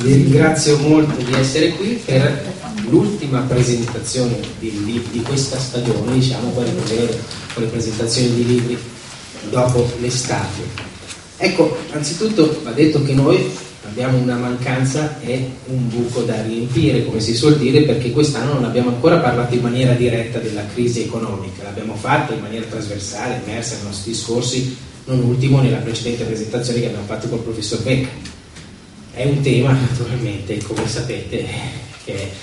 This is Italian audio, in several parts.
Vi ringrazio molto di essere qui per l'ultima presentazione di questa stagione, diciamo, poi riproveremo con le presentazioni di libri dopo l'estate. Ecco, anzitutto va detto che noi abbiamo una mancanza e un buco da riempire, come si suol dire, perché quest'anno non abbiamo ancora parlato in maniera diretta della crisi economica, l'abbiamo fatta in maniera trasversale, immersa nei nostri discorsi, non ultimo nella precedente presentazione che abbiamo fatto col professor Becca. È un tema, naturalmente, come sapete, che è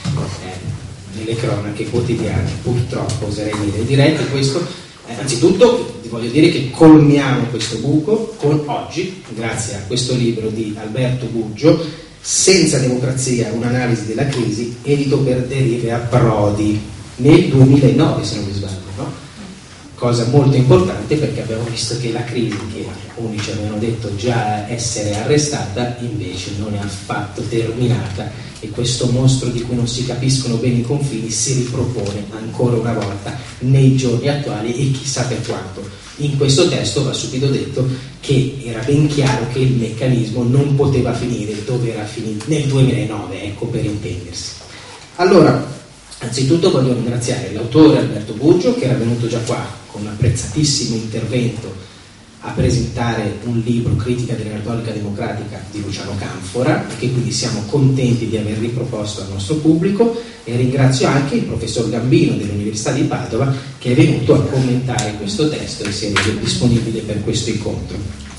nelle cronache quotidiane, purtroppo oserei dire. Direi che questo, anzitutto voglio dire che colmiamo questo buco con oggi, grazie a questo libro di Alberto Buggio, Senza democrazia, un'analisi della crisi, edito per Derive a Prodi, nel 2009 se non mi sbaglio, no? Cosa molto importante, perché abbiamo visto che la crisi, che alcuni ci avevano detto già essere arrestata, invece non è affatto terminata, e questo mostro di cui non si capiscono bene i confini si ripropone ancora una volta nei giorni attuali, e chissà per quanto. In questo testo va subito detto che era ben chiaro che il meccanismo non poteva finire dove era finito, nel 2009, ecco, per intendersi. Allora, anzitutto voglio ringraziare l'autore Alberto Buggio, che era venuto già qua con un apprezzatissimo intervento a presentare un libro, Critica della retorica democratica, di Luciano Canfora, e che quindi siamo contenti di aver riproposto al nostro pubblico, e ringrazio anche il professor Gambino dell'Università di Padova, che è venuto a commentare questo testo e si è reso disponibile per questo incontro.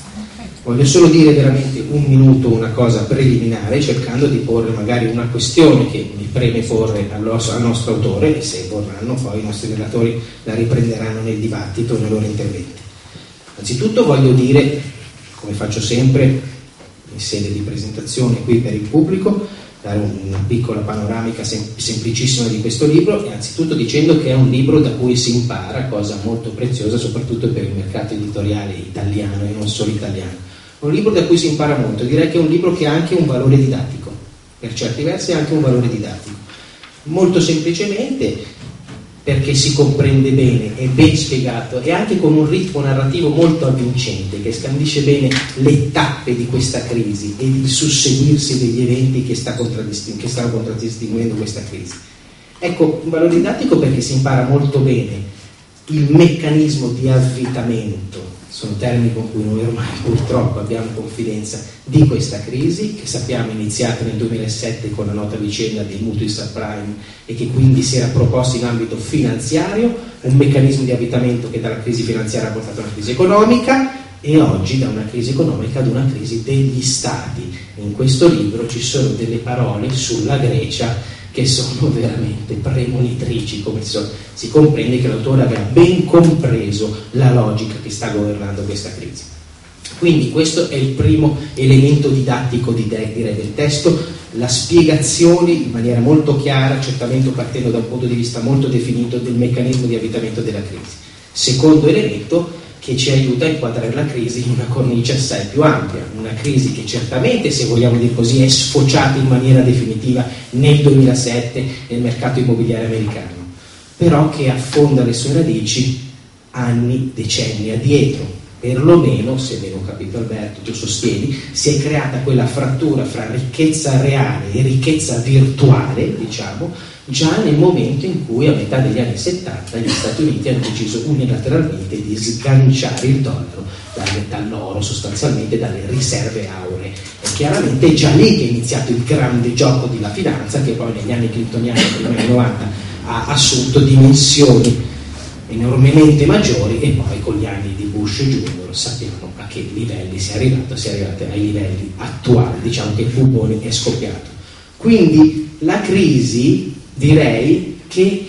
Voglio solo dire veramente un minuto una cosa preliminare, cercando di porre magari una questione che mi preme porre al nostro autore, e se vorranno poi i nostri relatori la riprenderanno nel dibattito, nei loro interventi. Anzitutto voglio dire, come faccio sempre in sede di presentazione qui per il pubblico, dare una piccola panoramica semplicissima di questo libro, e anzitutto dicendo che è un libro da cui si impara, cosa molto preziosa soprattutto per il mercato editoriale italiano e non solo italiano. Un libro da cui si impara molto, direi che è un libro che ha anche un valore didattico, per certi versi anche un valore didattico, molto semplicemente perché si comprende bene, è ben spiegato, e anche con un ritmo narrativo molto avvincente, che scandisce bene le tappe di questa crisi e il susseguirsi degli eventi che stanno contraddistinguendo questa crisi. Ecco, un valore didattico perché si impara molto bene il meccanismo di avvitamento, sono termini con cui noi ormai purtroppo abbiamo confidenza, di questa crisi, che sappiamo iniziata nel 2007 con la nota vicenda dei mutui subprime, e che quindi si era proposto in ambito finanziario, un meccanismo di avvitamento che dalla crisi finanziaria ha portato a una crisi economica, e oggi da una crisi economica ad una crisi degli stati. In questo libro ci sono delle parole sulla Grecia che sono veramente premonitrici, come si comprende che l'autore aveva ben compreso la logica che sta governando questa crisi. Quindi questo è il primo elemento didattico direi del testo, la spiegazione in maniera molto chiara, certamente partendo da un punto di vista molto definito, del meccanismo di avvitamento della crisi. Secondo elemento, che ci aiuta a inquadrare la crisi in una cornice assai più ampia, una crisi che certamente, se vogliamo dire così, è sfociata in maniera definitiva nel 2007 nel mercato immobiliare americano, però che affonda le sue radici anni, decenni addietro. Perlomeno, se ben ho capito Alberto, tu sostieni, si è creata quella frattura fra ricchezza reale e ricchezza virtuale, diciamo, già nel momento in cui a metà degli anni 70 gli Stati Uniti hanno deciso unilateralmente di sganciare il dollaro dall'oro, sostanzialmente dalle riserve auree. E chiaramente è già lì che è iniziato il grande gioco della finanza, che poi negli anni clintoniani, prima anni 90, ha assunto dimensioni enormemente maggiori, e poi con gli anni di Bush Junior sappiamo a che livelli si è arrivati ai livelli attuali, diciamo che il bubone è scoppiato. Quindi la crisi, direi che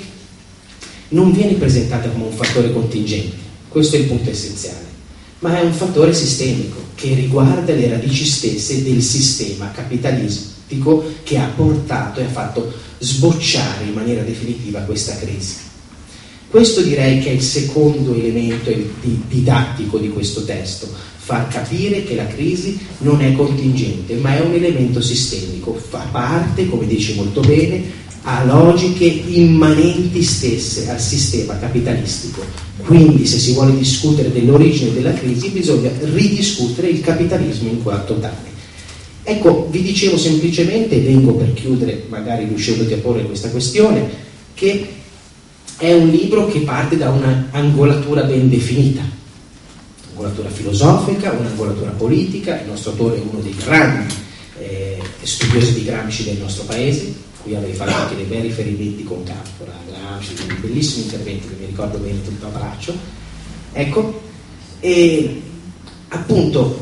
non viene presentata come un fattore contingente, questo è il punto essenziale, ma è un fattore sistemico che riguarda le radici stesse del sistema capitalistico che ha portato e ha fatto sbocciare in maniera definitiva questa crisi. Questo direi che è il secondo elemento didattico di questo testo, far capire che la crisi non è contingente, ma è un elemento sistemico, fa parte, come dice molto bene, a logiche immanenti stesse al sistema capitalistico. Quindi, se si vuole discutere dell'origine della crisi, bisogna ridiscutere il capitalismo in quanto tale. Ecco, vi dicevo semplicemente, vengo per chiudere magari riuscendoti a porre questa questione, che è un libro che parte da un'angolatura ben definita, un'angolatura filosofica, un'angolatura politica. Il nostro autore è uno dei grandi studiosi di Gramsci del nostro paese, qui avevi fatto anche dei bei riferimenti con Canfora, Gramsci, dei bellissimi interventi che mi ricordo bene tutto a braccio. Ecco, e appunto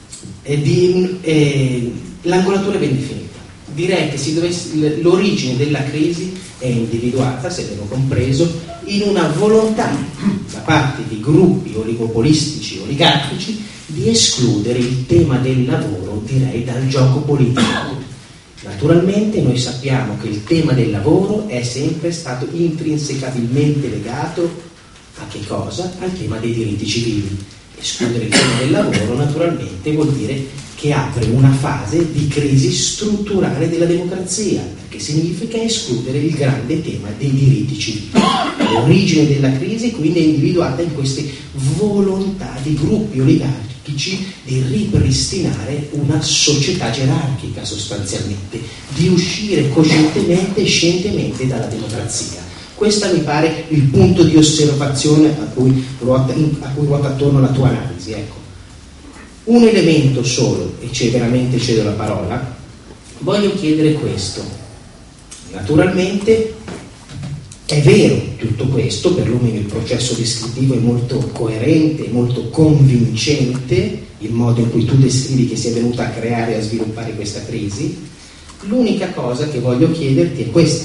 l'angolatura è ben definita. Direi che l'origine della crisi è individuata, se abbiamo compreso, in una volontà da parte di gruppi oligopolistici, oligarchici, di escludere il tema del lavoro, direi, dal gioco politico. Naturalmente noi sappiamo che il tema del lavoro è sempre stato intrinsecabilmente legato a che cosa? Al tema dei diritti civili. Escludere il tema del lavoro naturalmente vuol dire che apre una fase di crisi strutturale della democrazia, perché significa escludere il grande tema dei diritti civili. L'origine della crisi quindi è individuata in queste volontà di gruppi oligarchici di ripristinare una società gerarchica, sostanzialmente, di uscire coscientemente e scientemente dalla democrazia. Questo mi pare il punto di osservazione a cui ruota attorno la tua analisi. Ecco. Un elemento solo, e veramente cedo la parola, voglio chiedere questo. Naturalmente è vero tutto questo, perlomeno il processo descrittivo è molto coerente, molto convincente, il modo in cui tu descrivi che si è venuta a creare e a sviluppare questa crisi. L'unica cosa che voglio chiederti è questa.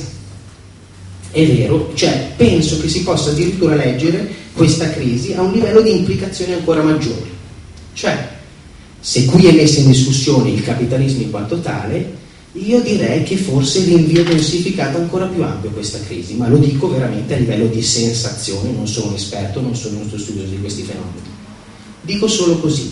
È vero, cioè penso che si possa addirittura leggere questa crisi a un livello di implicazioni ancora maggiori. Cioè, se qui è messo in discussione il capitalismo in quanto tale, io direi che forse rinvio un significato ancora più ampio a questa crisi, ma lo dico veramente a livello di sensazione, non sono un esperto, non sono uno studioso di questi fenomeni. Dico solo così.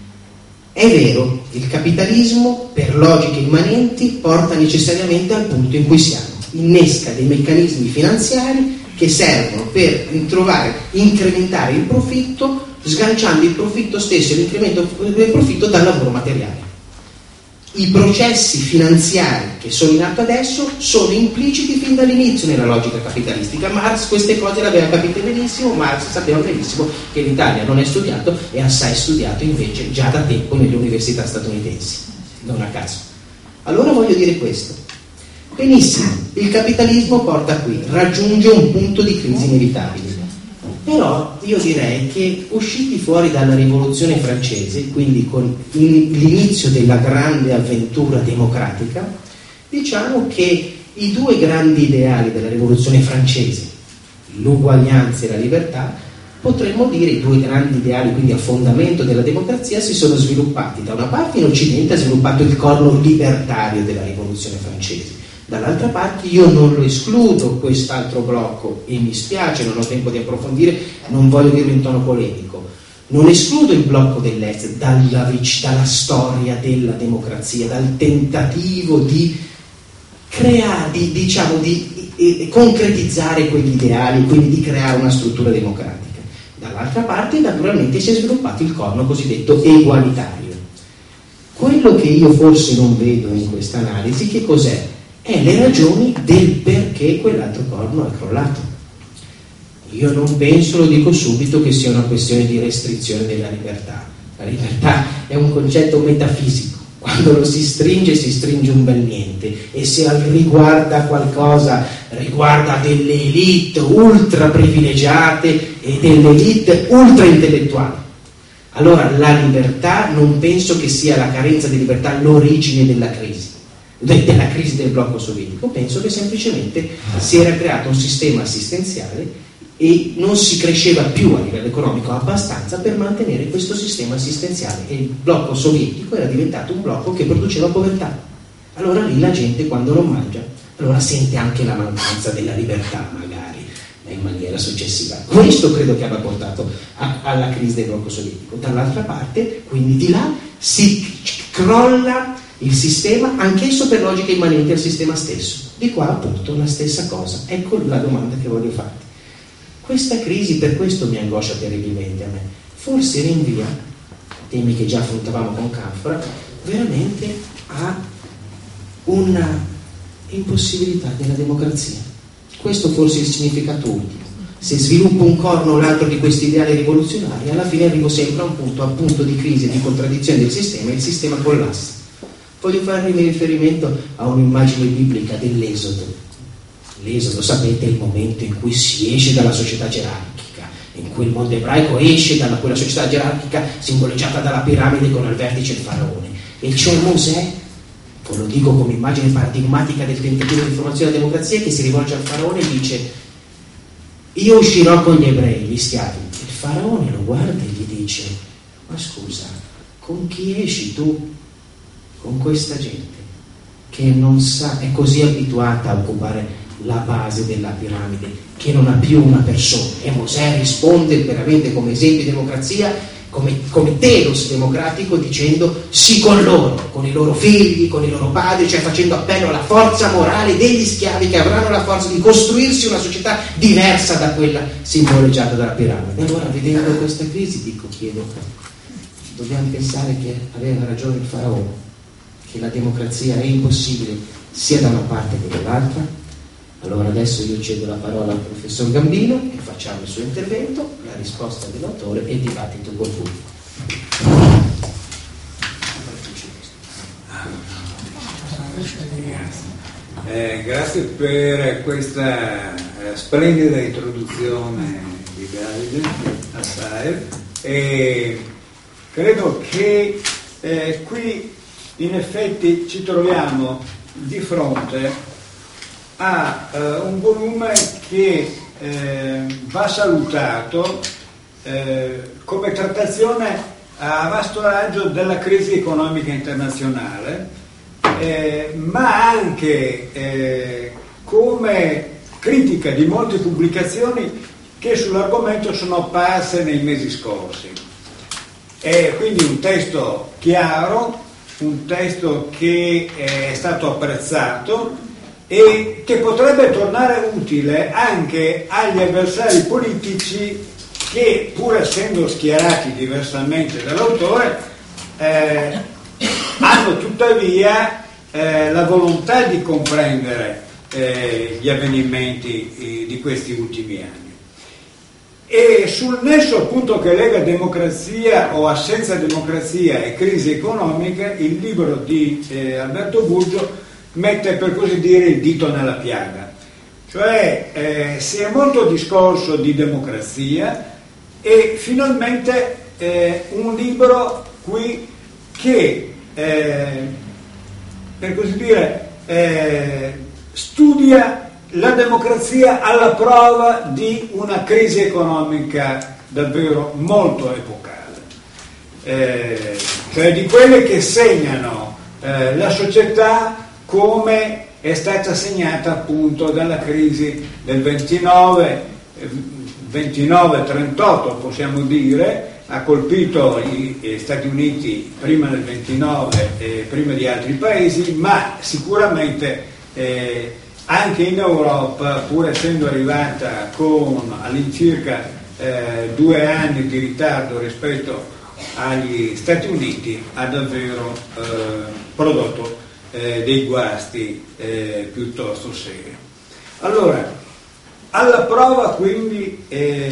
È vero, il capitalismo, per logiche immanenti, porta necessariamente al punto in cui siamo. Innesca dei meccanismi finanziari che servono per incrementare il profitto, sganciando il profitto stesso e l'incremento del profitto dal lavoro materiale. I processi finanziari che sono in atto adesso sono impliciti fin dall'inizio nella logica capitalistica. Marx queste cose le aveva capite benissimo. Marx sapeva benissimo che l'Italia non è studiato, è assai studiato invece già da tempo nelle università statunitensi, non a caso. Allora voglio dire questo. Benissimo, il capitalismo porta qui, raggiunge un punto di crisi inevitabile. Però io direi che usciti fuori dalla rivoluzione francese, quindi con l'inizio della grande avventura democratica, diciamo che i due grandi ideali della rivoluzione francese, l'uguaglianza e la libertà, potremmo dire i due grandi ideali, quindi a fondamento della democrazia, si sono sviluppati. Da una parte in Occidente ha sviluppato il corno libertario della rivoluzione francese. Dall'altra parte io non lo escludo quest'altro blocco e mi spiace, non ho tempo di approfondire, non voglio dirlo in tono polemico, non escludo il blocco dell'Est dalla storia della democrazia, dal tentativo di creare, di concretizzare quegli ideali, quindi di creare una struttura democratica. Dall'altra parte naturalmente si è sviluppato il corno cosiddetto egualitario. Quello che io forse non vedo in questa analisi, che cos'è? È le ragioni del perché quell'altro corno è crollato. Io non penso, lo dico subito, che sia una questione di restrizione della libertà. La libertà è un concetto metafisico. Quando lo si stringe un bel niente, e se riguarda qualcosa, riguarda delle elite ultra privilegiate e delle elite ultra intellettuali. Allora la libertà non penso che sia la carenza di libertà l'origine della crisi del blocco sovietico. Penso che semplicemente si era creato un sistema assistenziale e non si cresceva più a livello economico abbastanza per mantenere questo sistema assistenziale, e il blocco sovietico era diventato un blocco che produceva povertà. Allora lì la gente, quando non mangia, allora sente anche la mancanza della libertà, magari in maniera successiva. Questo credo che abbia portato alla crisi del blocco sovietico. Dall'altra parte, quindi di là, si crolla il sistema, anch'esso per logica immanente al sistema stesso. Di qua appunto la stessa cosa. Ecco la domanda che voglio farti. Questa crisi, per questo mi angoscia terribilmente a me, forse rinvia temi che già affrontavamo con Canfora, veramente a una impossibilità della democrazia. Questo forse è il significato ultimo. Se sviluppo un corno o l'altro di questi ideali rivoluzionari, alla fine arrivo sempre a un punto di crisi e di contraddizione del sistema, e il sistema collassa. Voglio fare riferimento a un'immagine biblica dell'Esodo. L'Esodo, sapete, è il momento in cui si esce dalla società gerarchica, in cui il mondo ebraico esce da quella società gerarchica simboleggiata dalla piramide con al vertice il faraone. E c'è Mosè, lo dico come immagine paradigmatica del tentativo di formazione della democrazia, che si rivolge al faraone e dice: io uscirò con gli ebrei, gli schiavi. Il faraone lo guarda e gli dice: ma scusa, con chi esci tu? Con questa gente che non sa, è così abituata a occupare la base della piramide, che non ha più una persona. E Mosè risponde veramente come esempio di democrazia, come telos democratico, dicendo sì con loro, con i loro figli, con i loro padri, cioè facendo appello alla forza morale degli schiavi, che avranno la forza di costruirsi una società diversa da quella simboleggiata dalla piramide. E allora, vedendo questa crisi, chiedo, dobbiamo pensare che aveva ragione il faraone, che la democrazia è impossibile sia da una parte che dall'altra? Allora adesso io cedo la parola al professor Gambino e facciamo il suo intervento, la risposta dell'autore e il dibattito col pubblico. Grazie per questa splendida introduzione di Davide Assaer, e credo che qui in effetti ci troviamo di fronte a un volume che va salutato come trattazione a vasto raggio della crisi economica internazionale, ma anche come critica di molte pubblicazioni che sull'argomento sono apparse nei mesi scorsi. È quindi un testo chiaro, un testo che è stato apprezzato e che potrebbe tornare utile anche agli avversari politici che, pur essendo schierati diversamente dall'autore, hanno tuttavia la volontà di comprendere gli avvenimenti di questi ultimi anni. E sul nesso appunto che lega democrazia o assenza democrazia e crisi economica, il libro di Alberto Burgio mette, per così dire, il dito nella piaga. Cioè si è molto discorso di democrazia e finalmente un libro qui che per così dire studia la democrazia alla prova di una crisi economica davvero molto epocale, cioè di quelle che segnano la società come è stata segnata appunto dalla crisi del 29-38, possiamo dire, ha colpito gli Stati Uniti prima del 29 e prima di altri paesi, ma sicuramente anche in Europa, pur essendo arrivata con all'incirca 2 anni di ritardo rispetto agli Stati Uniti, ha davvero prodotto dei guasti piuttosto seri. Allora, alla prova quindi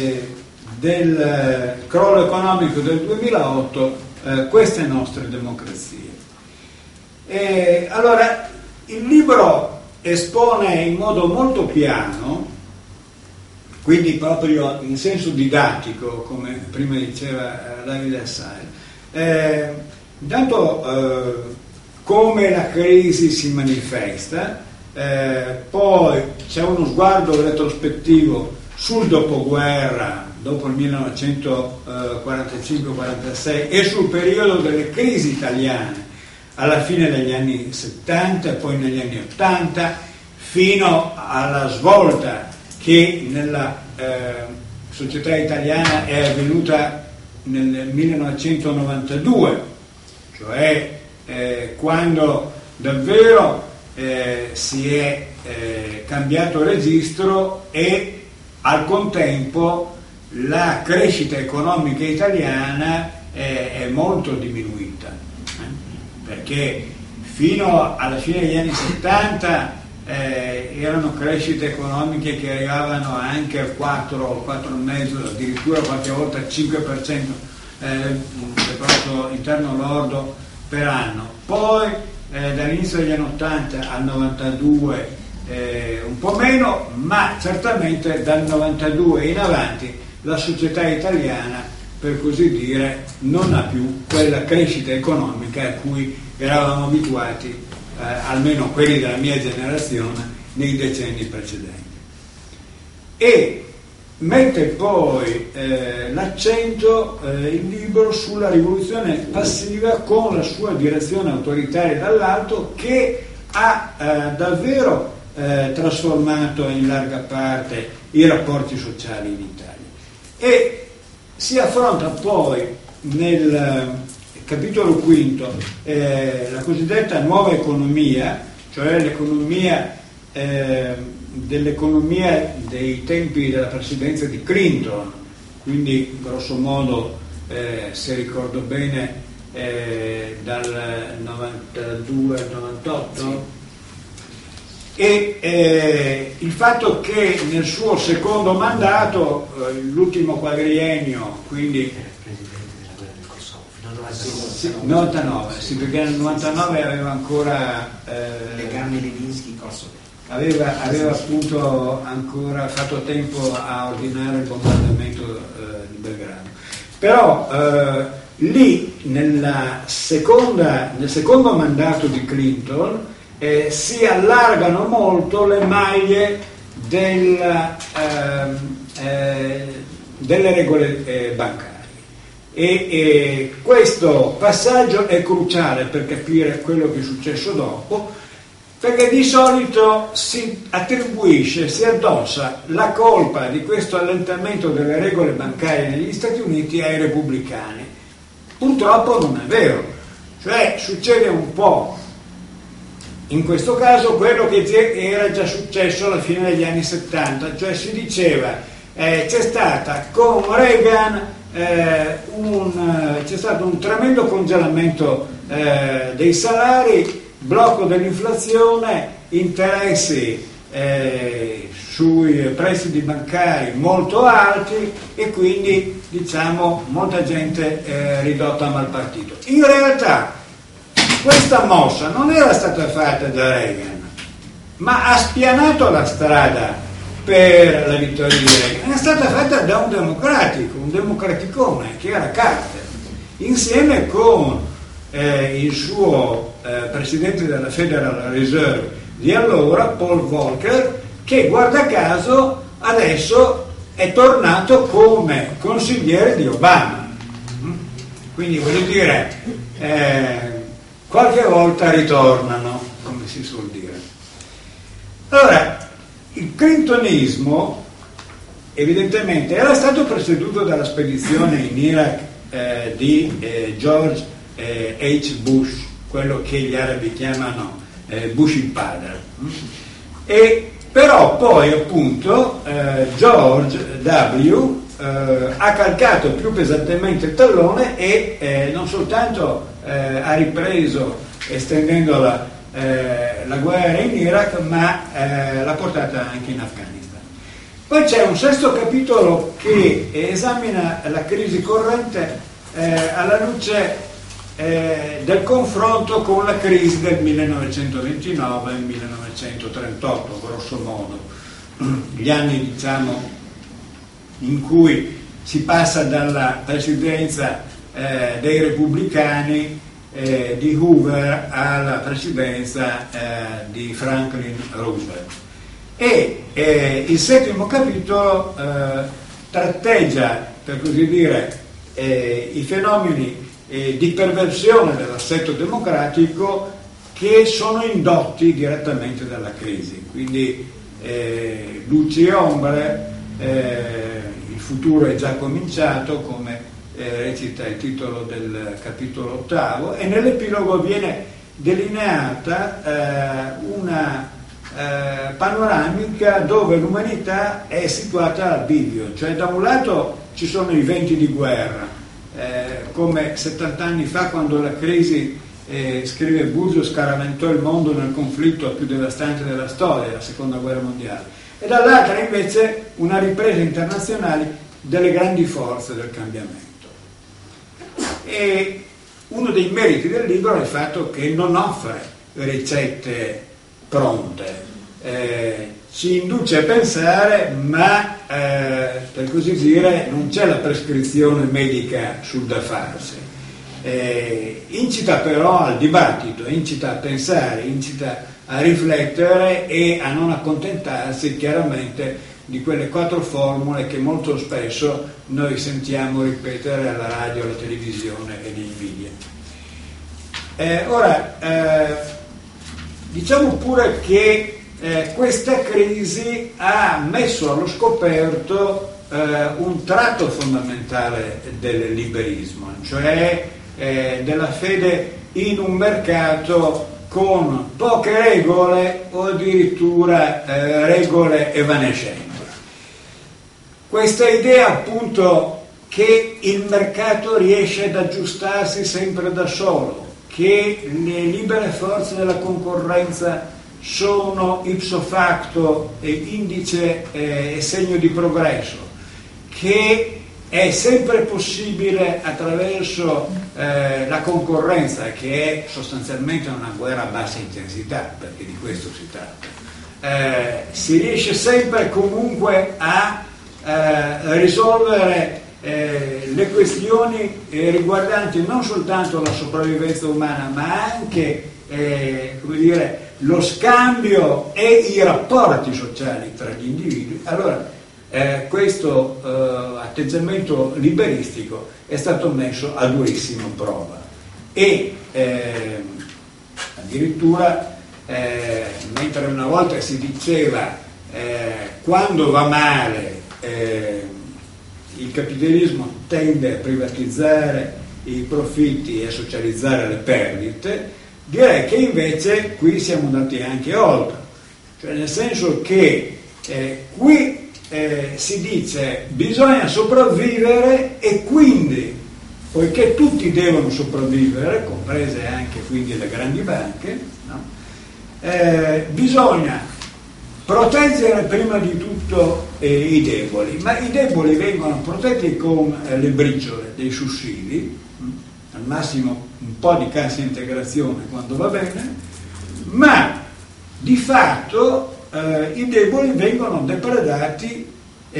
del crollo economico del 2008, queste nostre democrazie. Allora, il libro espone in modo molto piano, quindi proprio in senso didattico, come prima diceva Davide Assaer, intanto come la crisi si manifesta, poi c'è uno sguardo retrospettivo sul dopoguerra, dopo il 1945-46, e sul periodo delle crisi italiane alla fine degli anni 70 e poi negli anni 80, fino alla svolta che nella società italiana è avvenuta nel 1992, cioè quando davvero si è cambiato registro e al contempo la crescita economica italiana è molto diminuita, perché fino alla fine degli anni 70 erano crescite economiche che arrivavano anche al 4, 4,5, addirittura qualche volta al 5% del prodotto interno lordo per anno. Poi dall'inizio degli anni 80 al 92 un po' meno, ma certamente dal 92 in avanti la società italiana, per così dire, non ha più quella crescita economica a cui eravamo abituati, almeno quelli della mia generazione, nei decenni precedenti. E mette poi l'accento il libro sulla rivoluzione passiva, con la sua direzione autoritaria dall'alto, che ha davvero trasformato in larga parte i rapporti sociali in Italia. E si affronta poi nel capitolo quinto la cosiddetta nuova economia, cioè l'economia dell'economia dei tempi della presidenza di Clinton, quindi grosso modo, se ricordo bene, dal 92 al 98, e il fatto che nel suo secondo mandato, l'ultimo quadriennio, quindi 99, sì, perché nel 99 aveva ancora legame Levinsky-Kosovo, aveva appunto ancora fatto tempo a ordinare il bombardamento di Belgrado. Però lì nel secondo mandato di Clinton si allargano molto le maglie delle regole bancarie. E questo passaggio è cruciale per capire quello che è successo dopo, perché di solito si attribuisce, si addossa la colpa di questo allentamento delle regole bancarie negli Stati Uniti ai repubblicani. Purtroppo non è vero, cioè succede un po' in questo caso quello che era già successo alla fine degli anni 70, cioè si diceva c'è stata con Reagan c'è stato un tremendo congelamento dei salari, blocco dell'inflazione, interessi sui prestiti bancari molto alti e quindi diciamo molta gente ridotta a malpartito. In realtà questa mossa non era stata fatta da Reagan, ma ha spianato la strada per la vittoria di Reagan. È stata fatta da un democratico, un democraticone che era Carter, insieme con il suo presidente della Federal Reserve di allora, Paul Volcker, che guarda caso adesso è tornato come consigliere di Obama. Quindi voglio dire, qualche volta ritornano, come si suol dire. Allora, il clintonismo evidentemente era stato preceduto dalla spedizione in Iraq di George H. Bush, quello che gli arabi chiamano Bush il padre. E però poi appunto George W. Ha calcato più pesantemente il tallone e non soltanto ha ripreso estendendo la guerra in Iraq, ma l'ha portata anche in Afghanistan. Poi c'è un sesto capitolo che esamina la crisi corrente alla luce del confronto con la crisi del 1929 e 1938, grosso modo, gli anni diciamo in cui si passa dalla presidenza dei repubblicani di Hoover alla presidenza di Franklin Roosevelt. E il settimo capitolo tratteggia, per così dire, i fenomeni di perversione dell'assetto democratico che sono indotti direttamente dalla crisi. Quindi luci e ombre, il futuro è già cominciato, come recita il titolo del capitolo ottavo, e nell'epilogo viene delineata una panoramica dove l'umanità è situata al bivio, cioè da un lato ci sono i venti di guerra, come 70 anni fa quando la crisi scrive Buggio scaraventò il mondo nel conflitto più devastante della storia, la seconda guerra mondiale, e dall'altra invece una ripresa internazionale delle grandi forze del cambiamento. E uno dei meriti del libro è il fatto che non offre ricette pronte, ci induce a pensare, ma per così dire non c'è la prescrizione medica sul da farsi. Incita però al dibattito, incita a pensare, incita a riflettere e a non accontentarsi chiaramente di quelle 4 formule che molto spesso noi sentiamo ripetere alla radio, alla televisione e nei media. Diciamo pure che questa crisi ha messo allo scoperto un tratto fondamentale del liberismo, cioè della fede in un mercato con poche regole o addirittura regole evanescenti. Questa idea appunto che il mercato riesce ad aggiustarsi sempre da solo, che le libere forze della concorrenza sono ipso facto indice e segno di progresso, che è sempre possibile attraverso la concorrenza, che è sostanzialmente una guerra a bassa intensità, perché di questo si tratta, si riesce sempre comunque a risolvere le questioni riguardanti non soltanto la sopravvivenza umana, ma anche come dire, lo scambio e i rapporti sociali tra gli individui. Allora questo atteggiamento liberistico è stato messo a durissima prova e addirittura mentre una volta si diceva quando va male il capitalismo tende a privatizzare i profitti e a socializzare le perdite, direi che invece qui siamo andati anche oltre, cioè nel senso che qui si dice bisogna sopravvivere e quindi, poiché tutti devono sopravvivere, comprese anche quindi le grandi banche, no? Bisogna proteggere prima di tutto i deboli, ma i deboli vengono protetti con le briciole dei sussidi, al massimo un po' di cassa integrazione quando va bene, ma di fatto i deboli vengono depredati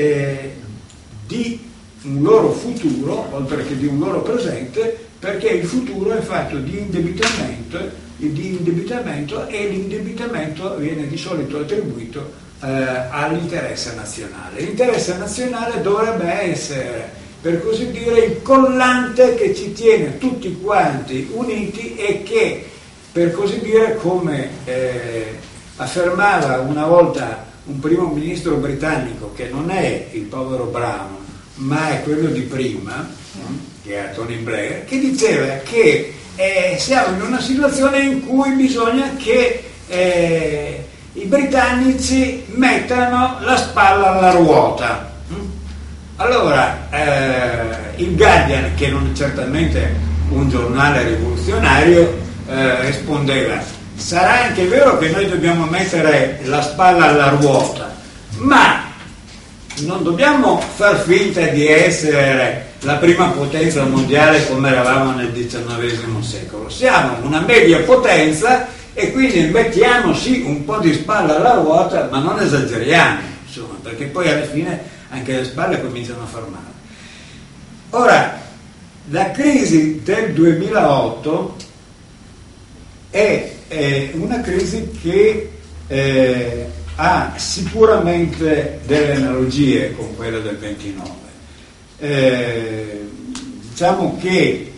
di un loro futuro, oltre che di un loro presente, perché il futuro è fatto di indebitamento e l'indebitamento viene di solito attribuito all'interesse nazionale. L'interesse nazionale dovrebbe essere, per così dire, il collante che ci tiene tutti quanti uniti e che, per così dire, come affermava una volta un primo ministro britannico, che non è il povero Brown ma è quello di prima, che era Tony Blair, che diceva che siamo in una situazione in cui bisogna che i britannici mettano la spalla alla ruota. Allora il Guardian, che non è certamente un giornale rivoluzionario, rispondeva: sarà anche vero che noi dobbiamo mettere la spalla alla ruota, ma non dobbiamo far finta di essere la prima potenza mondiale come eravamo nel XIX secolo. Siamo una media potenza e quindi mettiamo sì un po' di spalla alla ruota, ma non esageriamo, insomma, perché poi alla fine anche le spalle cominciano a far male. Ora, la crisi del 2008 è una crisi che ha sicuramente delle analogie con quella del 29. Diciamo che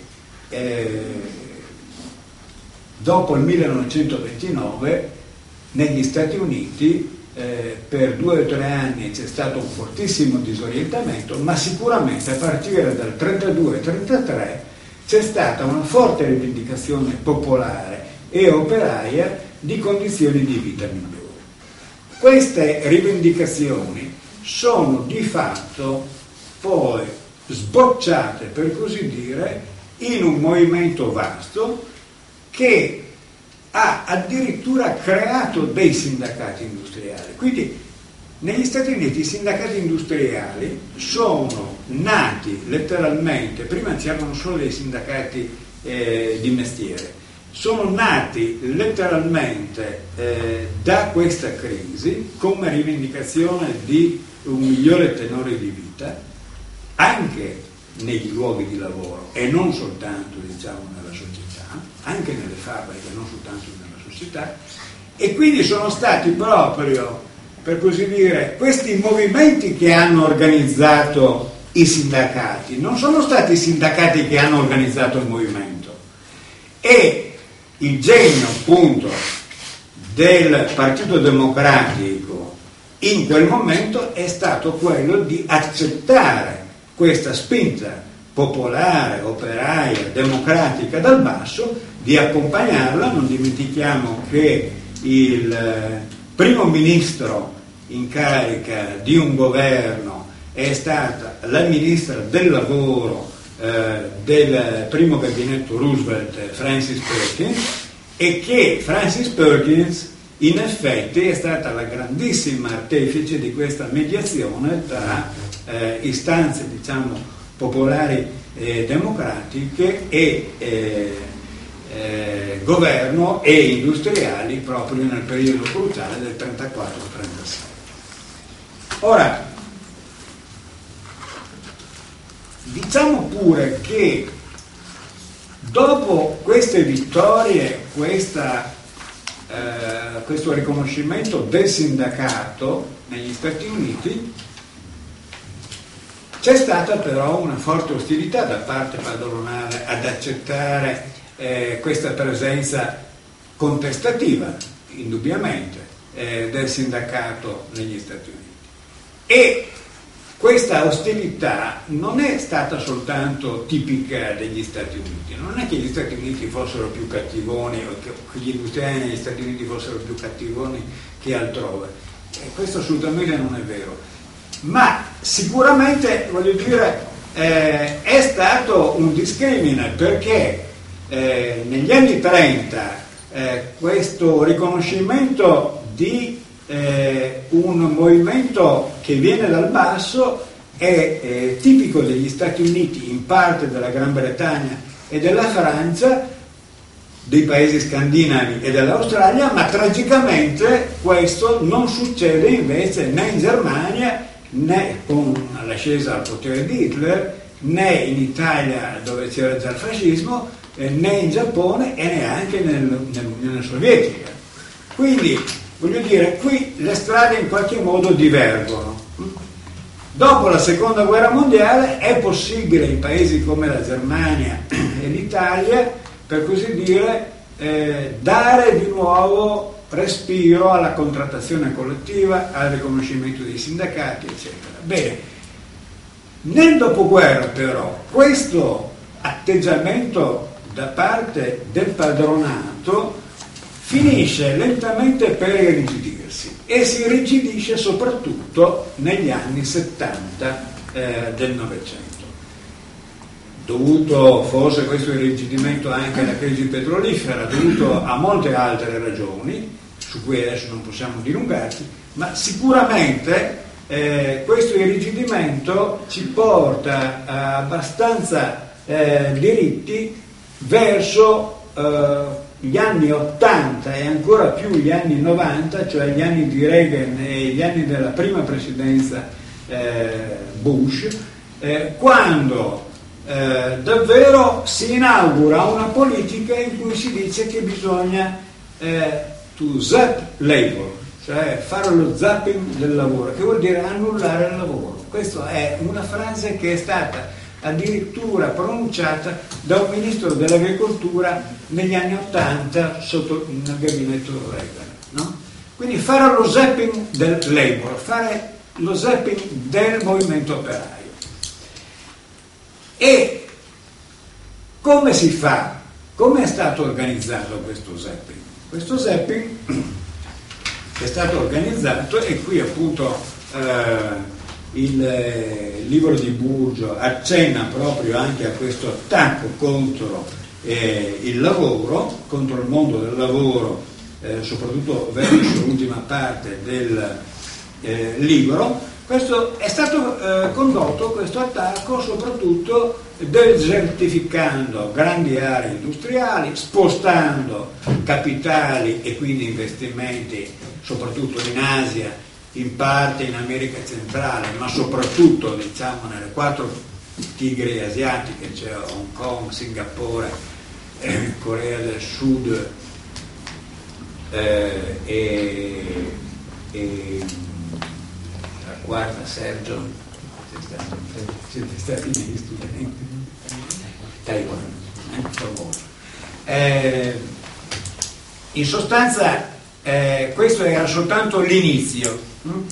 dopo il 1929 negli Stati Uniti per 2 o 3 anni c'è stato un fortissimo disorientamento, ma sicuramente a partire dal 32-33 c'è stata una forte rivendicazione popolare e operaia di condizioni di vita migliori. Queste rivendicazioni sono di fatto poi sbocciate, per così dire, in un movimento vasto che ha addirittura creato dei sindacati industriali. Quindi negli Stati Uniti i sindacati industriali sono nati letteralmente, prima c'erano solo dei sindacati di mestiere, sono nati letteralmente da questa crisi come rivendicazione di un migliore tenore di vita anche negli luoghi di lavoro e non soltanto, diciamo, nella società, anche nelle fabbriche, non soltanto nella società, e quindi sono stati proprio, per così dire, questi movimenti che hanno organizzato i sindacati, non sono stati i sindacati che hanno organizzato il movimento. E il genio appunto del Partito Democratico in quel momento è stato quello di accettare questa spinta popolare, operaia, democratica dal basso, di accompagnarla. Non dimentichiamo che il primo ministro in carica di un governo è stata la ministra del lavoro del primo gabinetto Roosevelt, Frances Perkins, e che Frances Perkins in effetti è stata la grandissima artefice di questa mediazione tra istanze, diciamo, popolari democratiche e governo e industriali proprio nel periodo cruciale del 34-36. Ora, diciamo pure che dopo queste vittorie, questo riconoscimento del sindacato negli Stati Uniti, c'è stata però una forte ostilità da parte padronale ad accettare questa presenza contestativa, indubbiamente, del sindacato negli Stati Uniti. E questa ostilità non è stata soltanto tipica degli Stati Uniti, non è che gli Stati Uniti fossero più cattivoni o che gli industriali negli Stati Uniti fossero più cattivoni che altrove, questo assolutamente non è vero, ma sicuramente, voglio dire, è stato un discrimine, perché negli anni 30 questo riconoscimento di un movimento che viene dal basso è tipico degli Stati Uniti, in parte della Gran Bretagna e della Francia, dei paesi scandinavi e dell'Australia, ma tragicamente questo non succede invece né in Germania, né con l'ascesa al potere di Hitler, né in Italia dove c'era già il fascismo, né in Giappone e neanche nell'Unione Sovietica. Quindi, voglio dire, qui le strade in qualche modo divergono. Dopo la seconda guerra mondiale è possibile in paesi come la Germania e l'Italia, per così dire, dare di nuovo respiro alla contrattazione collettiva, al riconoscimento dei sindacati, eccetera. Bene, nel dopoguerra però questo atteggiamento da parte del padronato finisce lentamente per irrigidirsi, e si irrigidisce soprattutto negli anni 70 del Novecento. Dovuto forse questo irrigidimento anche alla crisi petrolifera, dovuto a molte altre ragioni, su cui adesso non possiamo dilungarci, ma sicuramente questo irrigidimento ci porta abbastanza diritti verso gli anni 80 e ancora più gli anni 90, cioè gli anni di Reagan e gli anni della prima presidenza Bush, quando davvero si inaugura una politica in cui si dice che bisogna to zap labor, cioè fare lo zapping del lavoro, che vuol dire annullare il lavoro. Questa è una frase che è stata addirittura pronunciata da un ministro dell'agricoltura negli anni 80 nel gabinetto Reagan, no? Quindi fare lo zapping del labor, fare lo zapping del movimento operaio. E come si fa? Come è stato organizzato questo zapping? Questo zapping è stato organizzato, e qui appunto il libro di Burgio accenna proprio anche a questo attacco contro il lavoro, contro il mondo del lavoro, soprattutto verso l'ultima parte del libro. Questo è stato condotto, questo attacco, soprattutto desertificando grandi aree industriali, spostando capitali e quindi investimenti soprattutto in Asia, in parte in America centrale, ma soprattutto diciamo nelle 4 tigri asiatiche, cioè Hong Kong, Singapore, Corea del Sud e la quarta, Sergio, siete stati miei studenti, Taiwan, famoso. In sostanza questo era soltanto l'inizio.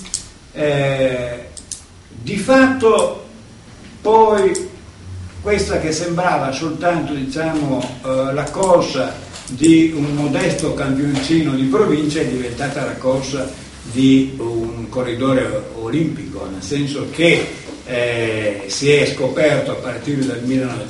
Di fatto poi questa che sembrava soltanto la corsa di un modesto campioncino di provincia è diventata la corsa di un corridore olimpico, nel senso che si è scoperto a partire dal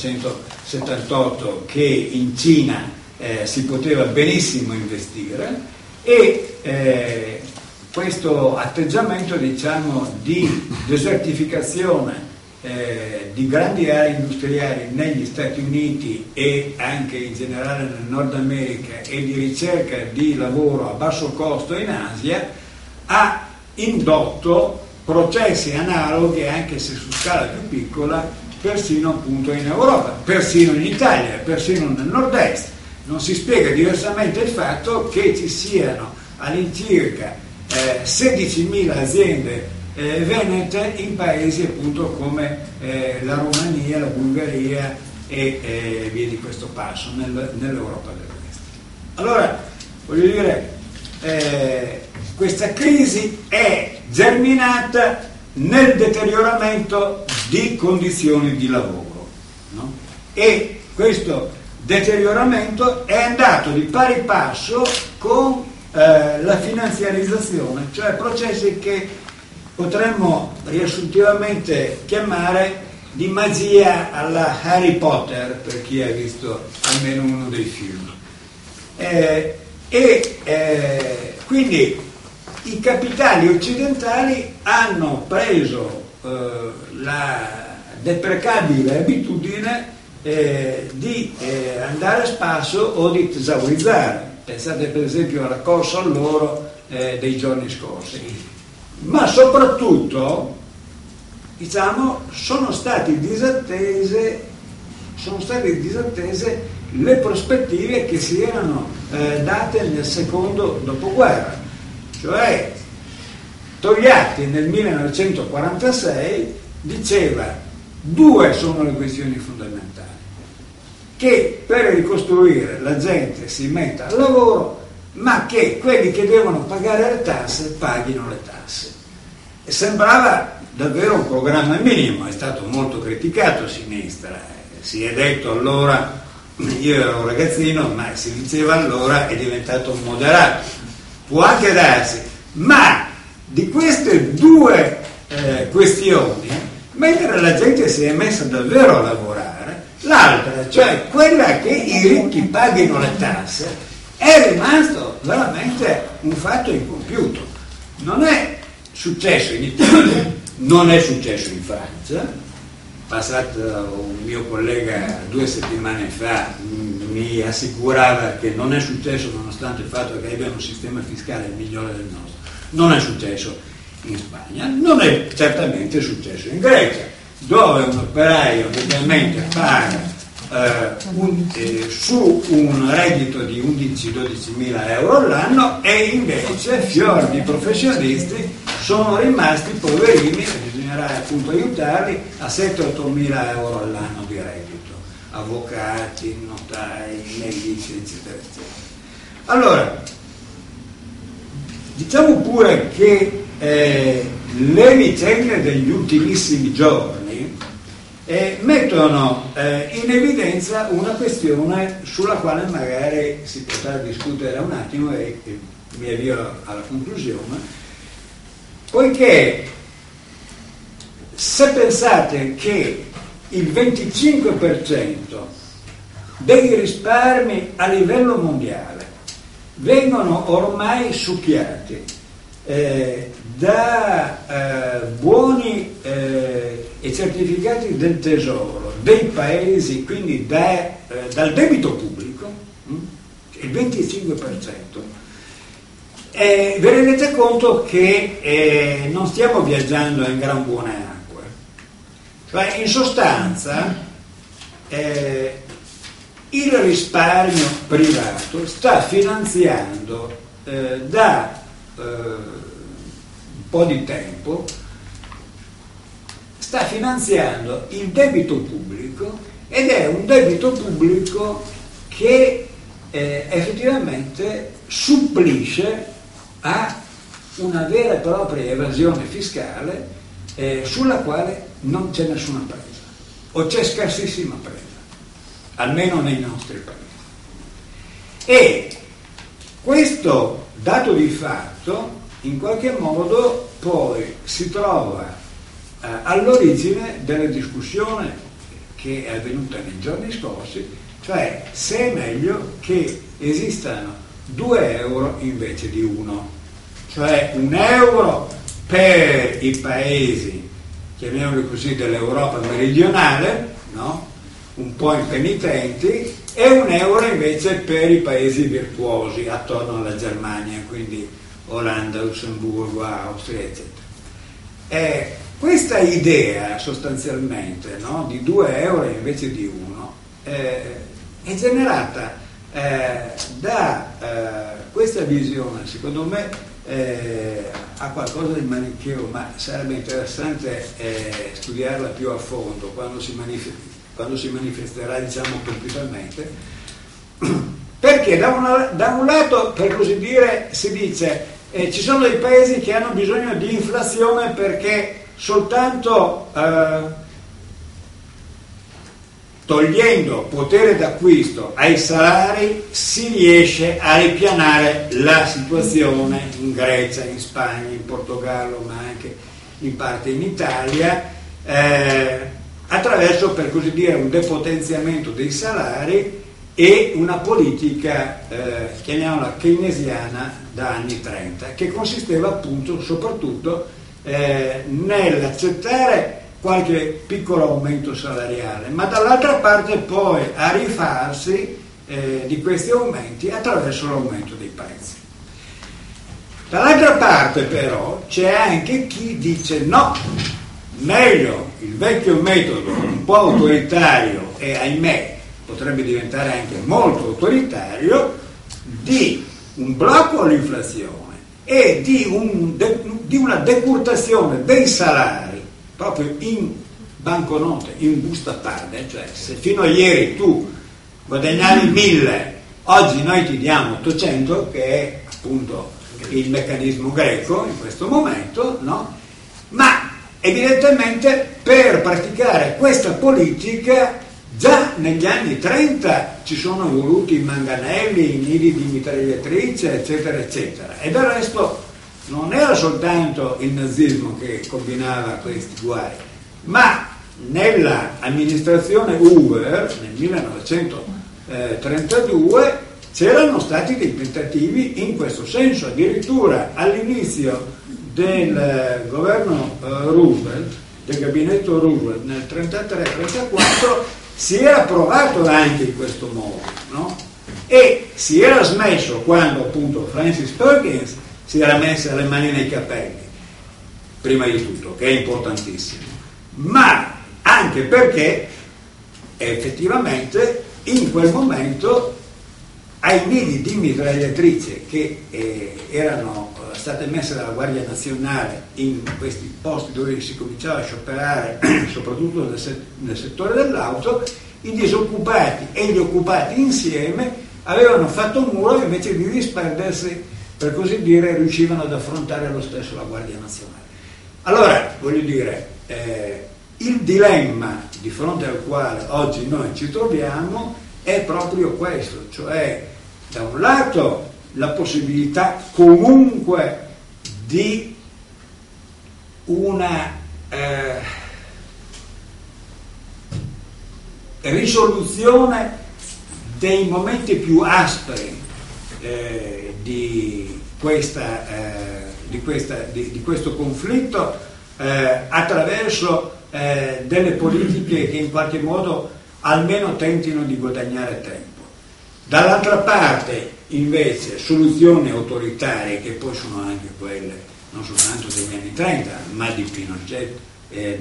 1978 che in Cina si poteva benissimo investire e questo atteggiamento di desertificazione di grandi aree industriali negli Stati Uniti e anche in generale nel Nord America e di ricerca di lavoro a basso costo in Asia ha indotto processi analoghi, anche se su scala più piccola, persino appunto in Europa, persino in Italia, persino nel nord-est. Non si spiega diversamente il fatto che ci siano all'incirca 16.000 aziende venete in paesi appunto come la Romania, la Bulgaria e via di questo passo nell'Europa dell'Est. Allora, voglio dire, questa crisi è germinata nel deterioramento di condizioni di lavoro, no? E questo deterioramento è andato di pari passo con la finanziarizzazione, cioè processi che potremmo riassuntivamente chiamare di magia alla Harry Potter, per chi ha visto almeno uno dei film. Quindi i capitali occidentali hanno preso la deprecabile abitudine di andare a spasso o di tesaurizzare. Pensate per esempio alla corsa all'oro dei giorni scorsi. Ma soprattutto, diciamo, sono state disattese le prospettive che si erano date nel secondo dopoguerra, cioè Togliatti nel 1946 diceva: 2 sono le questioni fondamentali, che per ricostruire la gente si metta al lavoro, ma che quelli che devono pagare le tasse paghino le tasse. E sembrava davvero un programma minimo, è stato molto criticato a sinistra, si è detto allora, io ero un ragazzino, ma si diceva allora è diventato un moderato, può anche darsi, ma di queste 2 questioni, mentre la gente si è messa davvero a lavorare, l'altra, cioè quella che i ricchi paghino le tasse, è rimasto veramente un fatto incompiuto. Non è successo in Italia, non è successo in Francia. Passato un mio collega 2 settimane fa mi assicurava che non è successo, nonostante il fatto che abbia un sistema fiscale migliore del nostro. Non è successo in Spagna, non è certamente successo in Grecia, dove un operaio ovviamente paga su un reddito di 11-12 mila euro all'anno e invece fior di professionisti sono rimasti poverini e bisognerà appunto aiutarli a 7-8 mila euro all'anno di reddito, avvocati, notai, medici, eccetera eccetera. Allora, diciamo pure che le vicende degli ultimissimi giorni mettono in evidenza una questione sulla quale magari si potrà discutere un attimo e mi avvio alla conclusione, poiché se pensate che il 25% dei risparmi a livello mondiale vengono ormai succhiati da buoni e certificati del tesoro dei paesi, quindi dal debito pubblico, il 25%, vi rendete conto che non stiamo viaggiando in gran buone acque. Cioè, in sostanza, il risparmio privato sta finanziando da un po' di tempo, sta finanziando il debito pubblico, ed è un debito pubblico che effettivamente supplisce a una vera e propria evasione fiscale sulla quale non c'è nessuna presa, o c'è scarsissima presa, almeno nei nostri paesi. E questo dato di fatto in qualche modo poi si trova all'origine della discussione che è avvenuta nei giorni scorsi, cioè se è meglio che esistano 2 euro invece di 1, cioè 1 euro per i paesi, chiamiamoli così, dell'Europa meridionale, no? Un po' impenitenti, e 1 euro invece per i paesi virtuosi attorno alla Germania, quindi Olanda, Lussemburgo, Austria, eccetera. Questa idea sostanzialmente, no, di 2 euro invece di 1 è generata da questa visione, secondo me ha qualcosa di manicheo, ma sarebbe interessante studiarla più a fondo quando si manifesterà, diciamo, compiutamente, perché da un lato, per così dire, si dice ci sono dei paesi che hanno bisogno di inflazione perché soltanto togliendo potere d'acquisto ai salari si riesce a ripianare la situazione in Grecia, in Spagna, in Portogallo, ma anche in parte in Italia, attraverso, per così dire, un depotenziamento dei salari e una politica, chiamiamola keynesiana, da anni 30, che consisteva appunto soprattutto nell'accettare qualche piccolo aumento salariale, ma dall'altra parte poi a rifarsi di questi aumenti attraverso l'aumento dei prezzi. Dall'altra parte però c'è anche chi dice no, meglio il vecchio metodo un po' autoritario e ahimè potrebbe diventare anche molto autoritario, di un blocco all'inflazione e di una decurtazione dei salari proprio in banconote, in busta paga, cioè se fino a ieri tu guadagnavi 1000, oggi noi ti diamo 800, che è appunto il meccanismo greco in questo momento, no? Ma evidentemente per praticare questa politica già negli anni 30 ci sono voluti i manganelli, i nidi di mitragliatrice, eccetera, eccetera. E del resto non era soltanto il nazismo che combinava questi guai, ma nella amministrazione Hoover, nel 1932, c'erano stati dei tentativi in questo senso. Addirittura all'inizio del governo Roosevelt, del gabinetto Roosevelt, nel 1933-1934, si era provato anche in questo modo, no? E si era smesso quando appunto Francis Perkins si era messa le mani nei capelli, prima di tutto, che è importantissimo, ma anche perché effettivamente in quel momento ai nidi di mitragliatrice che erano state messe dalla Guardia Nazionale in questi posti dove si cominciava a scioperare, soprattutto nel settore dell'auto, i disoccupati e gli occupati insieme avevano fatto un muro e invece di disperdersi, per così dire, riuscivano ad affrontare lo stesso la Guardia Nazionale. Allora, voglio dire, il dilemma di fronte al quale oggi noi ci troviamo è proprio questo, cioè da un lato la possibilità comunque di una risoluzione dei momenti più aspri di questo conflitto attraverso delle politiche che in qualche modo almeno tentino di guadagnare tempo. Dall'altra parte invece soluzioni autoritarie, che poi sono anche quelle non soltanto degli anni 30 ma di Pinochet nel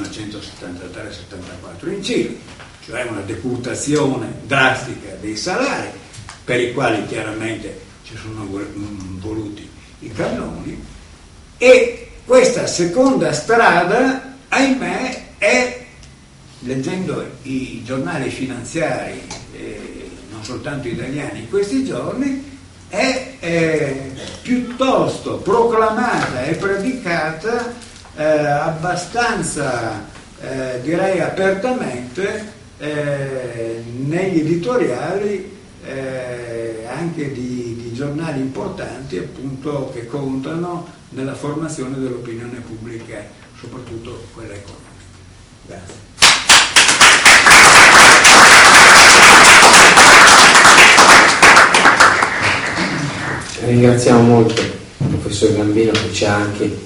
1973-74 in Cile, cioè una decurtazione drastica dei salari, per i quali chiaramente ci sono voluti i cannoni, e questa seconda strada, ahimè, è, leggendo i giornali finanziari, non soltanto italiani in questi giorni, è piuttosto proclamata e predicata abbastanza, direi apertamente, negli editoriali anche di giornali importanti, appunto, che contano nella formazione dell'opinione pubblica, soprattutto quella economica. Grazie. Ringraziamo molto il professor Gambino che ci ha anche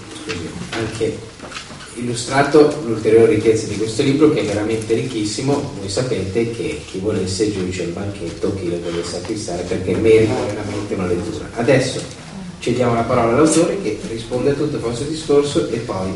illustrato l'ulteriore ricchezza di questo libro, che è veramente ricchissimo. Voi sapete che chi volesse giunge al banchetto, chi lo volesse acquistare, perché merita veramente una lettura. Adesso cediamo la parola all'autore che risponde a tutto il vostro discorso e poi...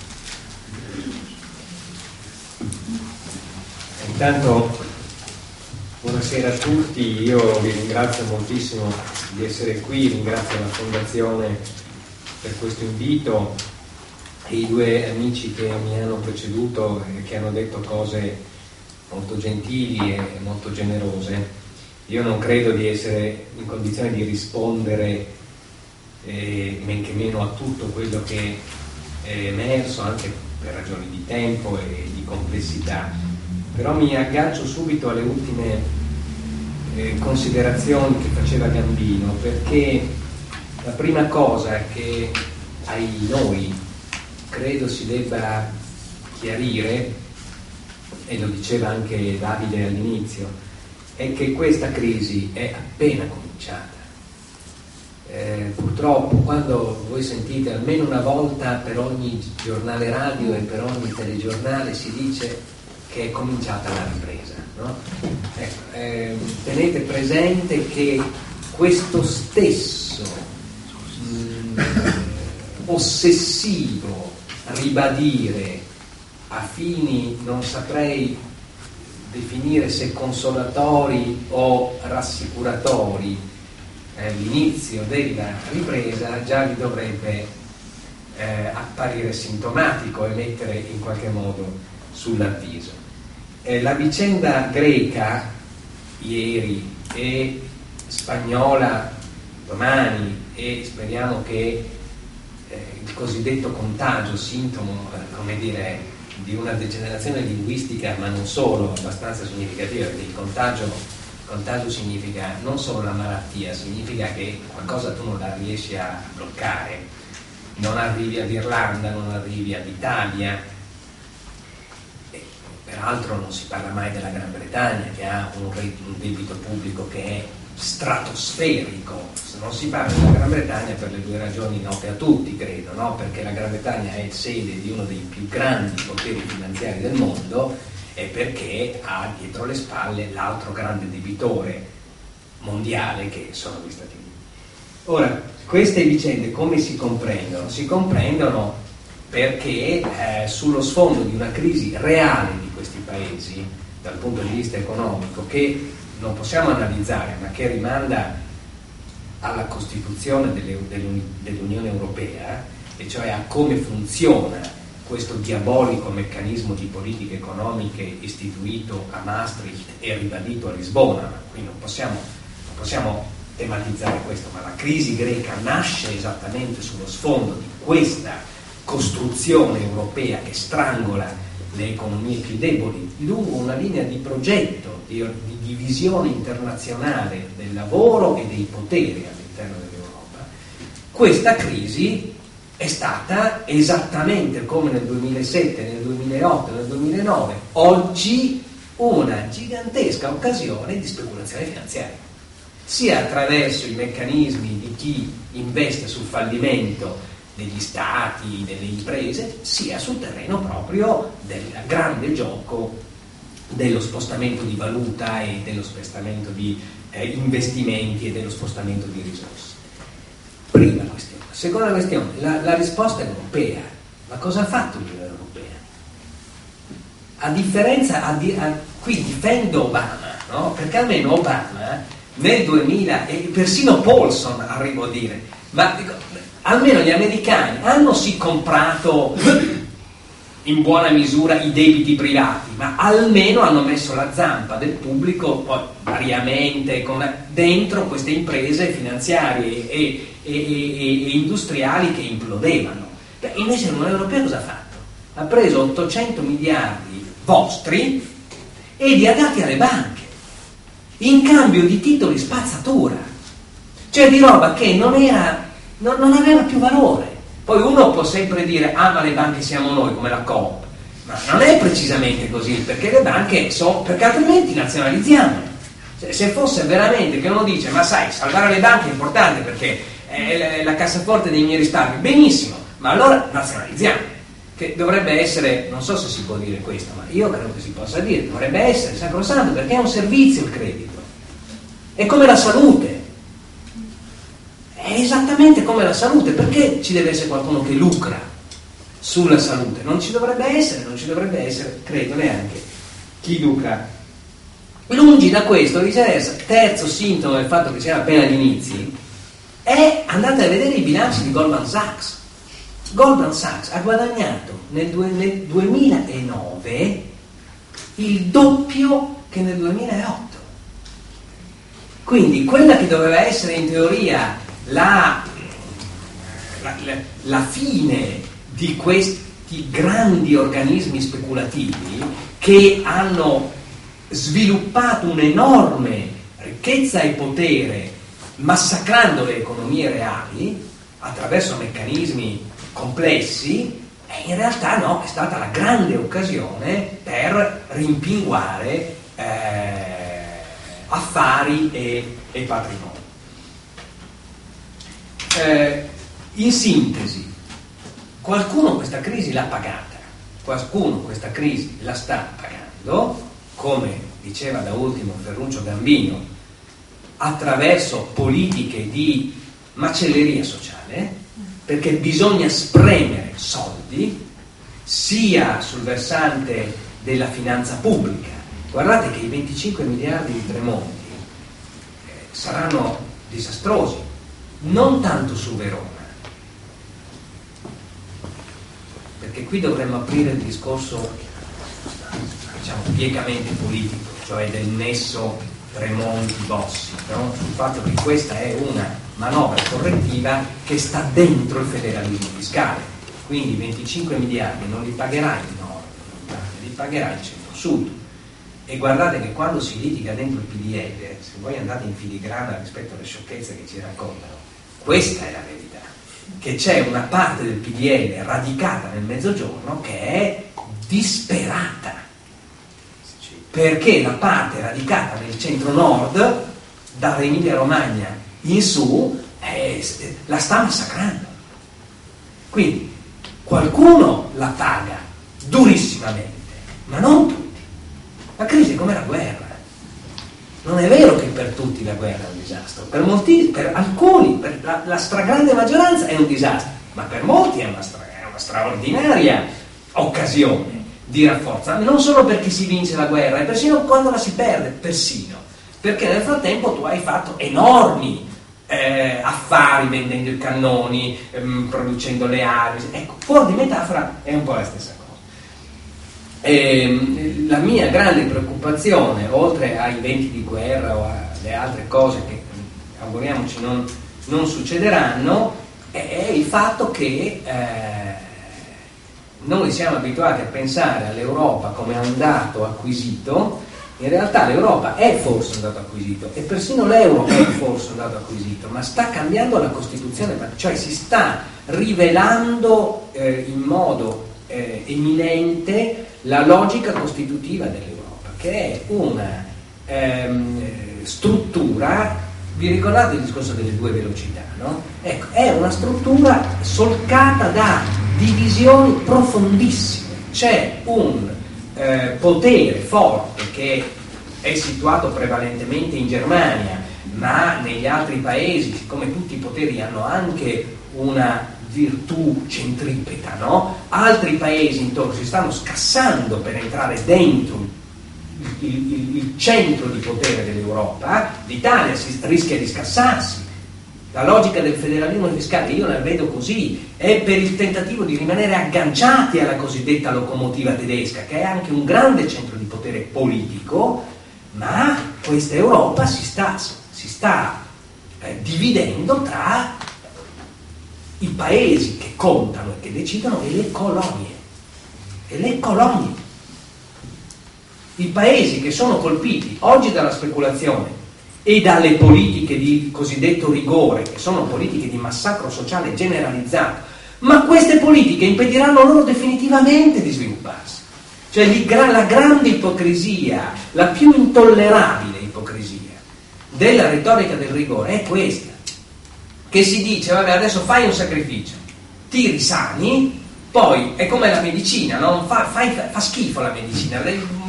Intanto buonasera a tutti, io vi ringrazio moltissimo di essere qui, ringrazio la Fondazione per questo invito e i due amici che mi hanno preceduto e che hanno detto cose molto gentili e molto generose. Io non credo di essere in condizione di rispondere men che meno a tutto quello che è emerso, anche per ragioni di tempo e di complessità, però mi aggancio subito alle ultime considerazioni che faceva Gambino, perché la prima cosa che ai noi credo si debba chiarire, e lo diceva anche Davide all'inizio, è che questa crisi è appena cominciata. Purtroppo quando voi sentite almeno una volta per ogni giornale radio e per ogni telegiornale si dice che è cominciata la ripresa, no? Tenete presente che questo stesso ossessivo ribadire a fini non saprei definire se consolatori o rassicuratori l'inizio della ripresa già vi dovrebbe apparire sintomatico e mettere in qualche modo sull'avviso. La vicenda greca ieri e spagnola domani, e speriamo che il cosiddetto contagio, sintomo di una degenerazione linguistica, ma non solo, abbastanza significativa, perché il contagio significa non solo la malattia, significa che qualcosa tu non la riesci a bloccare, non arrivi all'Irlanda, non arrivi all'Italia. Peraltro non si parla mai della Gran Bretagna, che ha un debito pubblico che è stratosferico. Non si parla della Gran Bretagna per le due ragioni note a tutti, credo, no? Perché la Gran Bretagna è sede di uno dei più grandi poteri finanziari del mondo e perché ha dietro le spalle l'altro grande debitore mondiale, che sono gli Stati Uniti. Ora, queste vicende come si comprendono? Si comprendono perché sullo sfondo di una crisi reale di questi paesi, dal punto di vista economico, che non possiamo analizzare, ma che rimanda alla Costituzione dell'Unione Europea, e cioè a come funziona questo diabolico meccanismo di politiche economiche istituito a Maastricht e ribadito a Lisbona. Ma qui non possiamo tematizzare questo, ma la crisi greca nasce esattamente sullo sfondo di questa costruzione europea che strangola le economie più deboli lungo una linea di progetto, di divisione internazionale del lavoro e dei poteri all'interno dell'Europa. Questa crisi è stata esattamente come nel 2007, nel 2008, nel 2009, oggi una gigantesca occasione di speculazione finanziaria, sia attraverso i meccanismi di chi investe sul fallimento degli stati, delle imprese, sia sul terreno proprio del grande gioco dello spostamento di valuta e dello spostamento di investimenti e dello spostamento di risorse. Prima questione. Seconda questione, la risposta europea. Ma cosa ha fatto l'Unione Europea? A differenza, qui difendo Obama, no? Perché almeno Obama nel 2000, e persino Paulson arrivo a dire, ma dico, almeno gli americani hanno sì comprato in buona misura i debiti privati, ma almeno hanno messo la zampa del pubblico, poi variamente, dentro queste imprese finanziarie e industriali che implodevano. Beh, invece l'Unione Europea cosa ha fatto? Ha preso 800 miliardi vostri e li ha dati alle banche in cambio di titoli spazzatura, cioè di roba che non aveva più valore. Poi uno può sempre dire ma le banche siamo noi, come la Coop, ma non è precisamente così, perché le banche perché altrimenti nazionalizziamo. Se fosse veramente che uno dice ma sai, salvare le banche è importante perché è la cassaforte dei miei risparmi, benissimo, ma allora nazionalizziamo, che dovrebbe essere, non so se si può dire questo, ma io credo che si possa dire, dovrebbe essere sacrosanto, perché è un servizio il credito, è come la salute, è esattamente come la salute. Perché ci deve essere qualcuno che lucra sulla salute? Non ci dovrebbe essere, credo, neanche chi lucra. Lungi da questo, viceversa, terzo sintomo del fatto che siamo appena agli inizi, è andate a vedere i bilanci di Goldman Sachs. Goldman Sachs ha guadagnato nel 2009 il doppio che nel 2008. Quindi quella che doveva essere in teoria la fine di questi grandi organismi speculativi che hanno sviluppato un'enorme ricchezza e potere massacrando le economie reali attraverso meccanismi complessi, in realtà no, è stata la grande occasione per rimpinguare affari e patrimonio. In sintesi, qualcuno questa crisi l'ha pagata, qualcuno questa crisi la sta pagando, come diceva da ultimo Ferruccio Gambino, attraverso politiche di macelleria sociale, perché bisogna spremere soldi sia sul versante della finanza pubblica. Guardate che i 25 miliardi di Tremonti saranno disastrosi, non tanto su Verona, perché qui dovremmo aprire il discorso, diciamo, piecamente politico, cioè del nesso Tremonti-Bossi, no? Sul fatto che questa è una manovra correttiva che sta dentro il federalismo fiscale, quindi 25 miliardi non li pagherà il nord, li pagherà il centro-sud. E guardate che quando si litiga dentro il PDL, se voi andate in filigrana rispetto alle sciocchezze che ci raccontano, questa è la verità, che c'è una parte del PDL radicata nel Mezzogiorno che è disperata, perché la parte radicata nel centro-nord, dall'Emilia Romagna in su, la sta massacrando. Quindi qualcuno la paga durissimamente, ma non tutti. La crisi è come la guerra. Non è vero che per tutti la guerra è un disastro, per alcuni, per la stragrande maggioranza è un disastro, ma per molti è una straordinaria occasione di rafforzamento, non solo perché si vince la guerra, e persino quando la si perde, persino perché nel frattempo tu hai fatto enormi affari vendendo i cannoni, producendo le armi. Ecco, fuori di metafora è un po' la stessa cosa. La mia grande preoccupazione, oltre ai venti di guerra o alle altre cose che auguriamoci non succederanno, è il fatto che noi siamo abituati a pensare all'Europa come a un dato acquisito. In realtà l'Europa è forse un dato acquisito e persino l'euro è forse un dato acquisito, ma sta cambiando la Costituzione, cioè si sta rivelando in modo eminente la logica costitutiva dell'Europa, che è una struttura, vi ricordate il discorso delle due velocità, no? Ecco, è una struttura solcata da divisioni profondissime. C'è un potere forte che è situato prevalentemente in Germania, ma negli altri paesi, siccome tutti i poteri hanno anche una virtù centripeta, no? Altri paesi intorno si stanno scassando per entrare dentro il centro di potere dell'Europa. L'Italia rischia di scassarsi. La logica del federalismo fiscale io la vedo così, è per il tentativo di rimanere agganciati alla cosiddetta locomotiva tedesca, che è anche un grande centro di potere politico, ma questa Europa si sta dividendo tra i paesi che contano e che decidono e le colonie. I paesi che sono colpiti oggi dalla speculazione e dalle politiche di cosiddetto rigore, che sono politiche di massacro sociale generalizzato, ma queste politiche impediranno loro definitivamente di svilupparsi. Cioè la grande ipocrisia, la più intollerabile ipocrisia della retorica del rigore è questa, che si dice vabbè adesso fai un sacrificio, ti risani, poi è come la medicina, no? Fa schifo la medicina,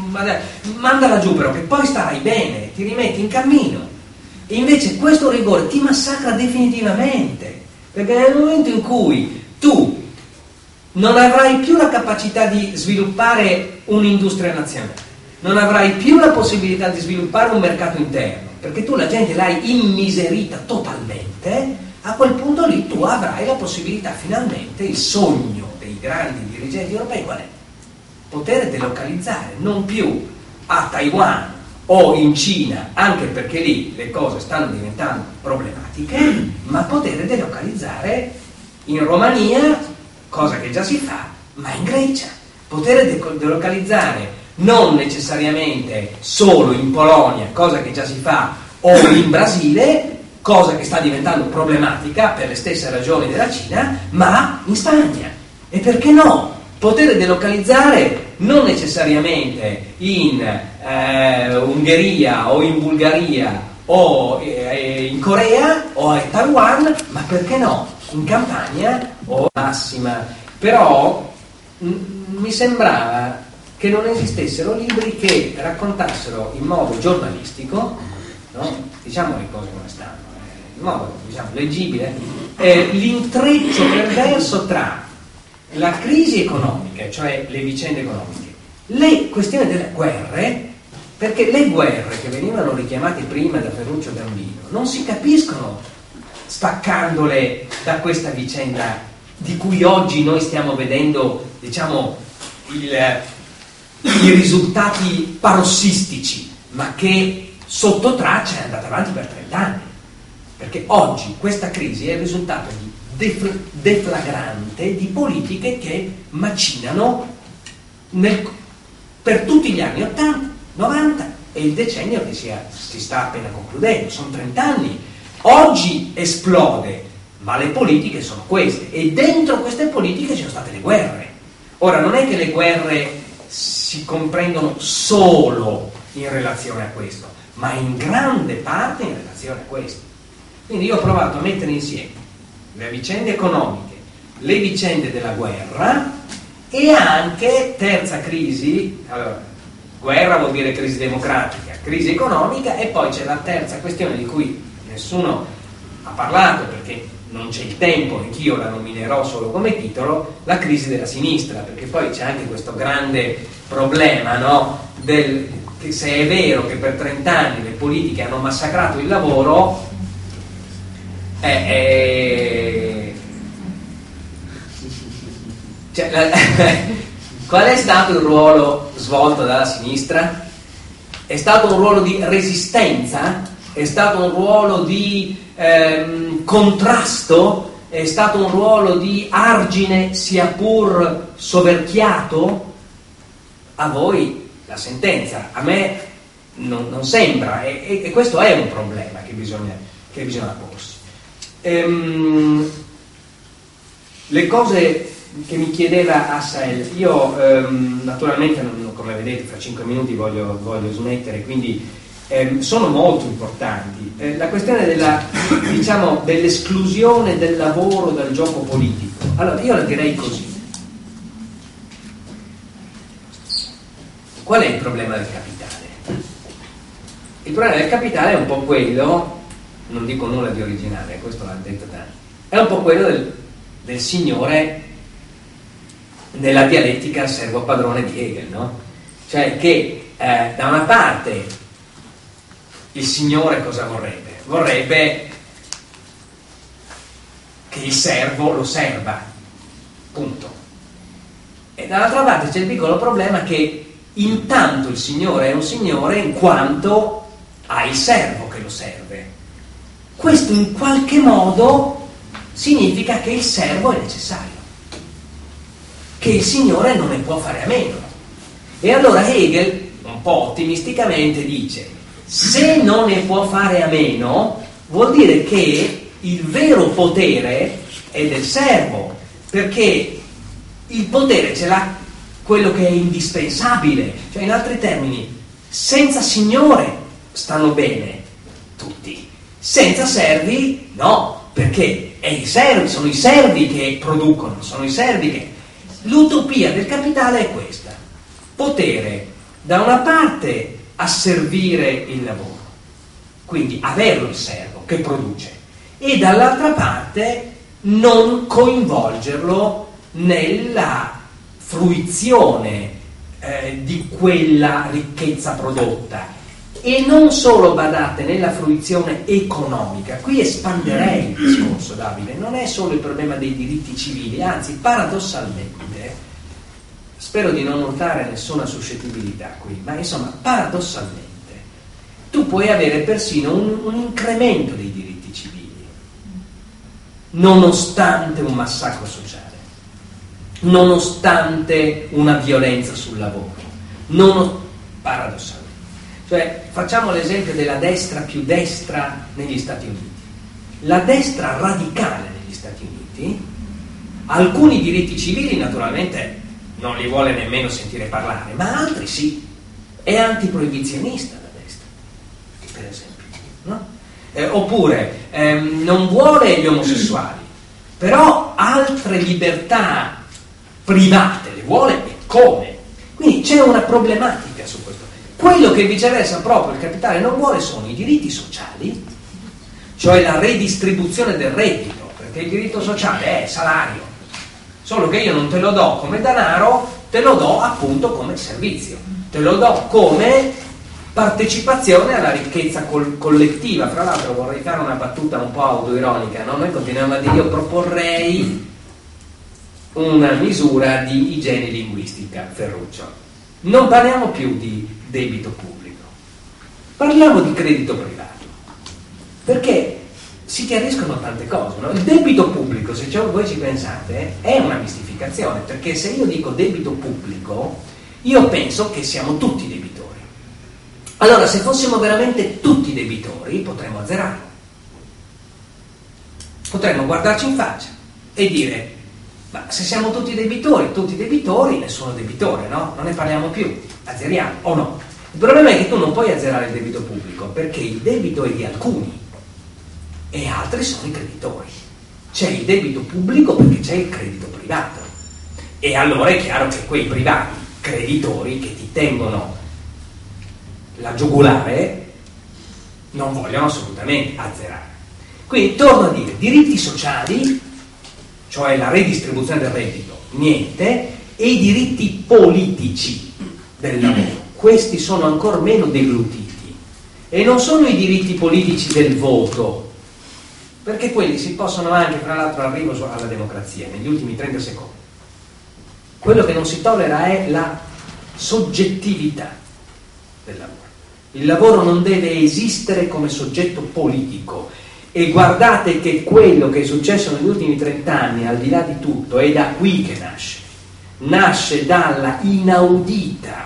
mandala giù però che poi starai bene, ti rimetti in cammino. E invece questo rigore ti massacra definitivamente, perché nel momento in cui tu non avrai più la capacità di sviluppare un'industria nazionale, non avrai più la possibilità di sviluppare un mercato interno, perché tu la gente l'hai immiserita totalmente, a quel punto lì tu avrai la possibilità finalmente, il sogno dei grandi dirigenti europei qual è? Poter delocalizzare, non più a Taiwan o in Cina, anche perché lì le cose stanno diventando problematiche, ma poter delocalizzare in Romania, cosa che già si fa, ma in Grecia, poter delocalizzare non necessariamente solo in Polonia, cosa che già si fa, o in Brasile, cosa che sta diventando problematica per le stesse ragioni della Cina, ma in Spagna. E perché no? Poter delocalizzare non necessariamente in Ungheria o in Bulgaria o in Corea o a Taiwan, ma perché no? In Campania o massima. Però mi sembrava che non esistessero libri che raccontassero in modo giornalistico, no? Diciamo le cose come stanno, in modo leggibile, l'intreccio perverso tra la crisi economica, cioè le vicende economiche, le questioni delle guerre, perché le guerre che venivano richiamate prima da Ferruccio Gambino non si capiscono staccandole da questa vicenda di cui oggi noi stiamo vedendo, diciamo, i risultati parossistici, ma che sotto traccia è andata avanti per 30 anni, perché oggi questa crisi è il risultato di deflagrante di politiche che macinano per tutti gli anni 80, 90 e il decennio che si sta appena concludendo, sono 30 anni. Oggi esplode, ma le politiche sono queste, e dentro queste politiche ci sono state le guerre. Ora, non è che le guerre si comprendono solo in relazione a questo, ma in grande parte in relazione a questo. Quindi io ho provato a mettere insieme le vicende economiche, le vicende della guerra e anche, terza crisi, allora, guerra vuol dire crisi democratica, crisi economica, e poi c'è la terza questione di cui nessuno ha parlato perché non c'è il tempo, anch'io la nominerò solo come titolo, la crisi della sinistra, perché poi c'è anche questo grande problema, no? Che se è vero che per 30 anni le politiche hanno massacrato il lavoro, qual è stato il ruolo svolto dalla sinistra? È stato un ruolo di resistenza? È stato un ruolo di contrasto? È stato un ruolo di argine sia pur soverchiato? A voi la sentenza, a me non sembra, e questo è un problema che bisogna porsi. Le cose che mi chiedeva Assael. Io naturalmente, come vedete, fra 5 minuti voglio smettere, quindi sono molto importanti. La questione dell'esclusione del lavoro dal gioco politico. Allora, io la direi così. Qual è il problema del capitale? Il problema del capitale è un po' quello, non dico nulla di originale, questo l'ha detto Dani, è un po' quello del signore nella dialettica servo padrone di Hegel, no? Cioè che da una parte il signore cosa vorrebbe? Vorrebbe che il servo lo serva, punto. E dall'altra parte c'è il piccolo problema che intanto il signore è un signore in quanto ha il servo che lo serve. Questo in qualche modo significa che il servo è necessario, che il signore non ne può fare a meno. E allora Hegel, un po' ottimisticamente, dice: se non ne può fare a meno, vuol dire che il vero potere è del servo, perché il potere ce l'ha quello che è indispensabile. Cioè, in altri termini, senza signore stanno bene tutti, senza servi no, perché sono i servi che producono, sono i servi che... L'utopia del capitale è questa: potere da una parte asservire il lavoro, quindi averlo il servo che produce, e dall'altra parte non coinvolgerlo nella fruizione di quella ricchezza prodotta. E non solo, badate, nella fruizione economica. Qui espanderei il discorso, Davide, non è solo il problema dei diritti civili, anzi, paradossalmente, spero di non urtare nessuna suscettibilità qui, ma insomma, paradossalmente, tu puoi avere persino un incremento dei diritti civili, nonostante un massacro sociale, nonostante una violenza sul lavoro, paradossalmente. Cioè, facciamo l'esempio della destra più destra negli Stati Uniti. La destra radicale negli Stati Uniti, alcuni diritti civili naturalmente non li vuole nemmeno sentire parlare, ma altri sì. È antiproibizionista la destra, per esempio, no? Oppure non vuole gli omosessuali, però altre libertà private le vuole, e come? Quindi c'è una problematica su questo. Quello che viceversa proprio il capitale non vuole sono i diritti sociali, cioè la redistribuzione del reddito, perché il diritto sociale è salario, solo che io non te lo do come denaro, te lo do appunto come servizio, te lo do come partecipazione alla ricchezza collettiva. Fra l'altro vorrei fare una battuta un po' autoironica, no? Noi continuiamo a dire: io proporrei una misura di igiene linguistica, Ferruccio. Non parliamo più di debito pubblico, parliamo di credito privato, perché si chiariscono tante cose, no? Il debito pubblico, se voi ci pensate, è una mistificazione, perché se io dico debito pubblico, io penso che siamo tutti debitori. Allora, se fossimo veramente tutti debitori, potremmo azzerarlo, potremmo guardarci in faccia e dire: ma se siamo tutti debitori, nessuno debitore, no? Non ne parliamo più, azzeriamo, o no? Il problema è che tu non puoi azzerare il debito pubblico, perché il debito è di alcuni e altri sono i creditori. C'è il debito pubblico perché c'è il credito privato, e allora è chiaro che quei privati creditori che ti tengono la giugulare non vogliono assolutamente azzerare. Quindi torno a dire: diritti sociali, cioè la redistribuzione del reddito, niente, e i diritti politici del lavoro, questi sono ancora meno deglutiti, e non sono i diritti politici del voto, perché quelli si possono anche, fra l'altro arrivo alla democrazia negli ultimi 30 secondi. Quello che non si tollera è la soggettività del lavoro. Il lavoro non deve esistere come soggetto politico. E guardate che quello che è successo negli ultimi 30 anni, al di là di tutto, è da qui che nasce dalla inaudita,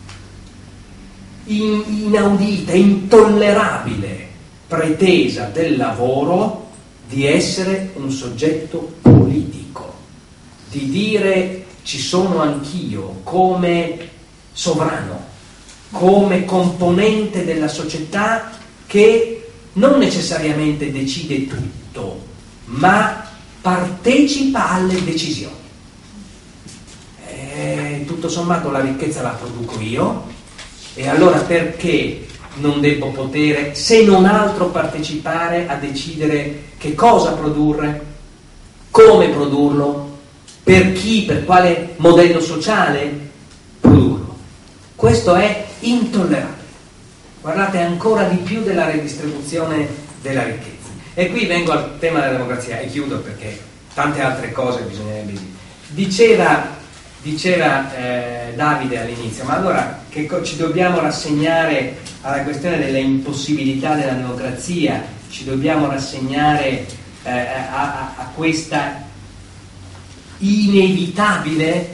intollerabile pretesa del lavoro di essere un soggetto politico. di dire ci sono anch'io come sovrano, come componente della società che non necessariamente decide tutto, ma partecipa alle decisioni. Tutto sommato la ricchezza la produco io, e allora perché non devo poter, se non altro, partecipare a decidere che cosa produrre, come produrlo, per chi, per quale modello sociale produrlo? Questo è intollerabile. Guardate, ancora di più della redistribuzione della ricchezza. E qui vengo al tema della democrazia e chiudo, perché tante altre cose bisognerebbe dire. Diceva Davide all'inizio, ma allora che ci dobbiamo rassegnare alla questione della impossibilità della democrazia, ci dobbiamo rassegnare a questa inevitabile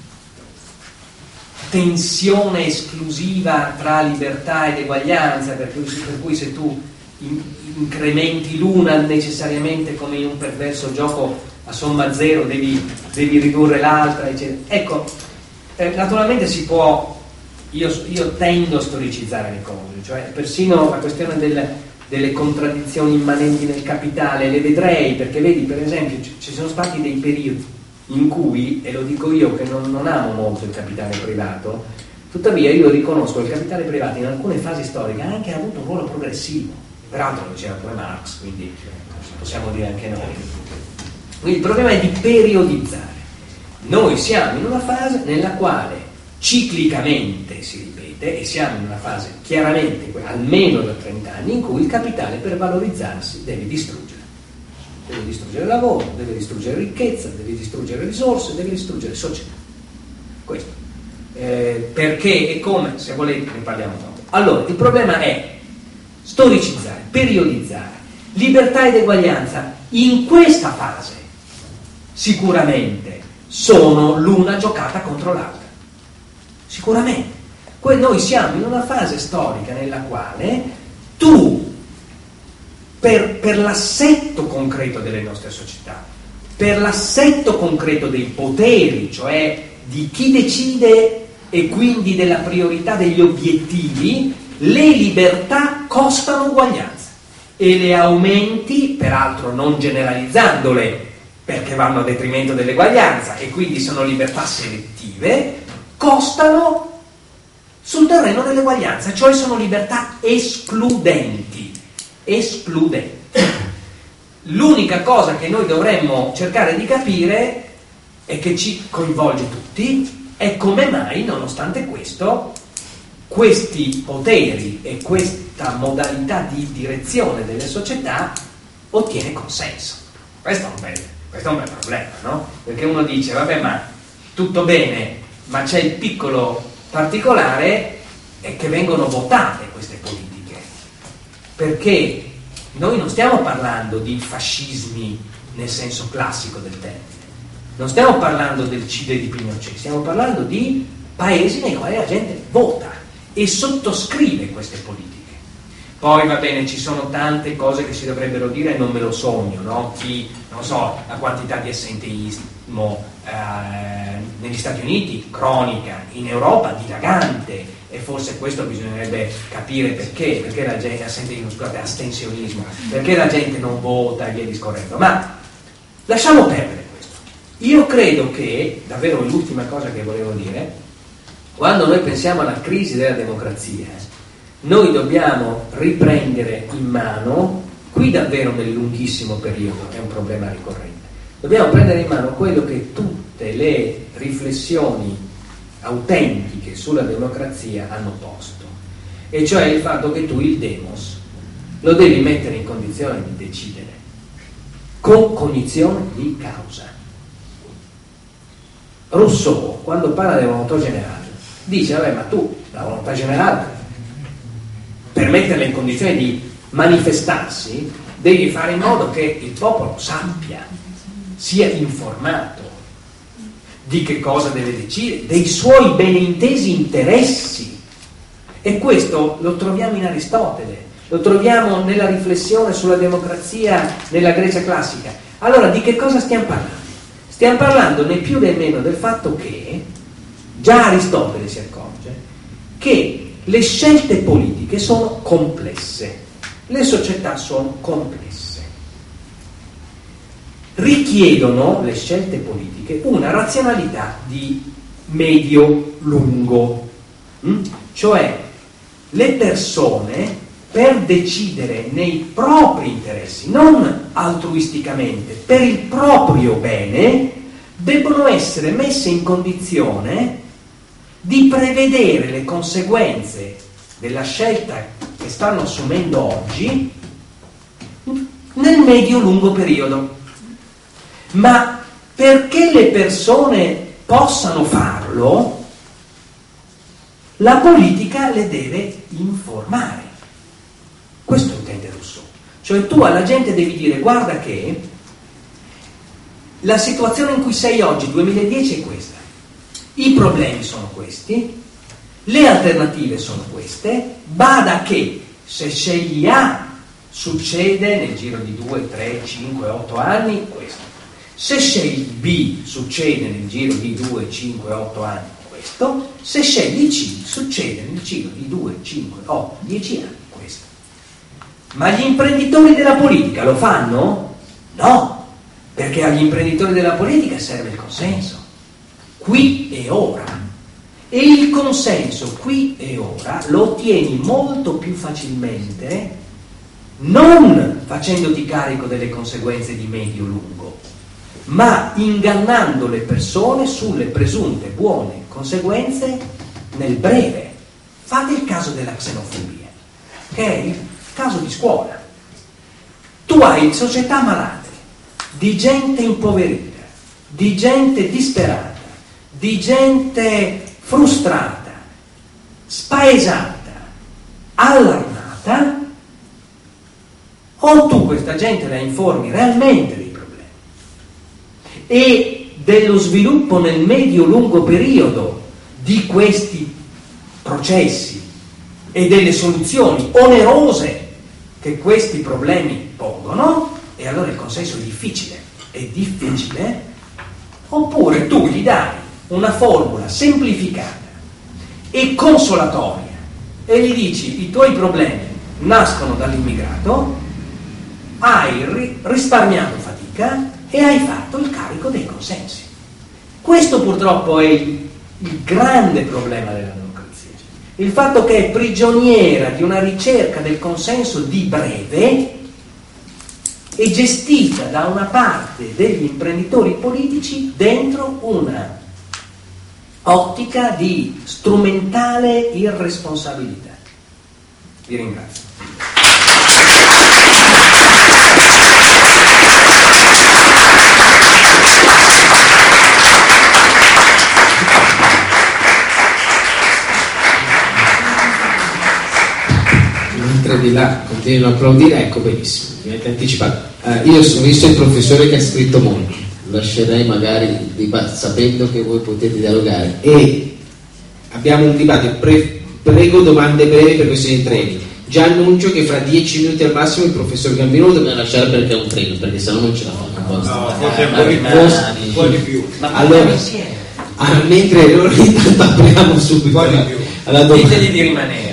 tensione esclusiva tra libertà ed eguaglianza, per cui se tu incrementi l'una necessariamente, come in un perverso gioco a somma zero, devi ridurre l'altra, eccetera. Ecco, naturalmente si può, io tendo a storicizzare le cose, cioè persino la questione delle contraddizioni immanenti nel capitale le vedrei, perché vedi, per esempio, ci sono stati dei periodi in cui, e lo dico io che non amo molto il capitale privato, tuttavia io riconosco che il capitale privato in alcune fasi storiche ha anche avuto un ruolo progressivo, peraltro lo diceva pure Marx, quindi possiamo dire anche noi. Quindi il problema è di periodizzare. Noi siamo in una fase nella quale ciclicamente si ripete, e siamo in una fase chiaramente, almeno da 30 anni, in cui il capitale, per valorizzarsi, deve distruggere lavoro, deve distruggere ricchezza, deve distruggere risorse, deve distruggere società. Questo perché e come, se volete, ne parliamo dopo. Allora, il problema è storicizzare, periodizzare. Libertà ed eguaglianza in questa fase sicuramente sono l'una giocata contro l'altra, sicuramente. Noi siamo in una fase storica nella quale tu, per l'assetto concreto delle nostre società, per l'assetto concreto dei poteri, cioè di chi decide e quindi della priorità degli obiettivi, le libertà costano uguaglianza e le aumenti, peraltro non generalizzandole, perché vanno a detrimento dell'eguaglianza e quindi sono libertà selettive, costano sul terreno dell'eguaglianza, cioè sono libertà escludenti. L'unica cosa che noi dovremmo cercare di capire e che ci coinvolge tutti è come mai, nonostante questo, questi poteri e questa modalità di direzione delle società ottiene consenso. Questo è un bel problema, no? Perché uno dice, vabbè, ma tutto bene, ma c'è il piccolo particolare, è che vengono votate queste politiche, perché noi non stiamo parlando di fascismi nel senso classico del termine, non stiamo parlando del Cile di Pinochet, stiamo parlando di paesi nei quali la gente vota e sottoscrive queste politiche. Poi va bene, ci sono tante cose che si dovrebbero dire e non me lo sogno, no? Non so, la quantità di assenteismo negli Stati Uniti, cronica, in Europa dilagante, e forse questo bisognerebbe capire perché la gente, astensionismo, perché la gente non vota e via discorrendo. Ma lasciamo perdere questo. Io credo che, davvero l'ultima cosa che volevo dire, quando noi pensiamo alla crisi della democrazia, noi dobbiamo riprendere in mano, qui davvero nel lunghissimo periodo, è un problema ricorrente, dobbiamo prendere in mano quello che tutte le riflessioni autentiche sulla democrazia hanno posto, e cioè il fatto che tu il demos lo devi mettere in condizione di decidere con cognizione di causa. Rousseau, quando parla della volontà generale, dice, vabbè, ma tu la volontà generale, per metterla in condizione di manifestarsi, devi fare in modo che il popolo sappia, sia informato di che cosa deve decidere, dei suoi benintesi interessi. E questo lo troviamo in Aristotele, lo troviamo nella riflessione sulla democrazia nella Grecia classica. Allora, di che cosa stiamo parlando? Stiamo parlando né più né meno del fatto che già Aristotele si accorge che le scelte politiche sono complesse, le società sono complesse, richiedono le scelte politiche una razionalità di medio-lungo, cioè le persone per decidere nei propri interessi, non altruisticamente, per il proprio bene, debbono essere messe in condizione di prevedere le conseguenze della scelta che stanno assumendo oggi nel medio-lungo periodo. Ma perché le persone possano farlo, la politica le deve informare. Questo intende Rousseau. Cioè tu alla gente devi dire: guarda che la situazione in cui sei oggi, 2010, è questa, i problemi sono questi, le alternative sono queste, bada che se scegli A succede nel giro di 2, 3, 5, 8 anni questo, se scegli B succede nel giro di 2, 5, 8 anni questo, se scegli C succede nel giro di 2, 5, 8, 10 anni questo. Ma gli imprenditori della politica lo fanno? No, perché agli imprenditori della politica serve il consenso, qui e ora. E il consenso qui e ora lo ottieni molto più facilmente non facendoti carico delle conseguenze di medio-lungo, ma ingannando le persone sulle presunte buone conseguenze nel breve. Fate il caso della xenofobia, ok? Caso di scuola. Tu hai società malate, di gente impoverita, di gente disperata, di gente frustrata, spaesata, allarmata, o tu questa gente la informi realmente dei problemi e dello sviluppo nel medio-lungo periodo di questi processi e delle soluzioni onerose che questi problemi pongono, e allora il consenso è difficile, oppure tu gli dai una formula semplificata e consolatoria e gli dici: i tuoi problemi nascono dall'immigrato, hai risparmiato fatica e hai fatto il carico dei consensi. Questo purtroppo è il grande problema della democrazia, il fatto che è prigioniera di una ricerca del consenso di breve e gestita da una parte degli imprenditori politici dentro una ottica di strumentale irresponsabilità. Vi ringrazio. Mentre di là continuano a applaudire, ecco, benissimo, mi avete anticipato. Io ho visto il professore che ha scritto molto, lascerei magari sapendo che voi potete dialogare, e abbiamo un dibattito. Prego domande brevi per questioni di treni. Già annuncio che fra 10 minuti al massimo il professor Gambino doveva lasciare perché è un treno, perché sennò non ce la fa. Un po' di più. Allora, mentre loro intanto apriamo subito alla domanda. Ditegli di rimanere.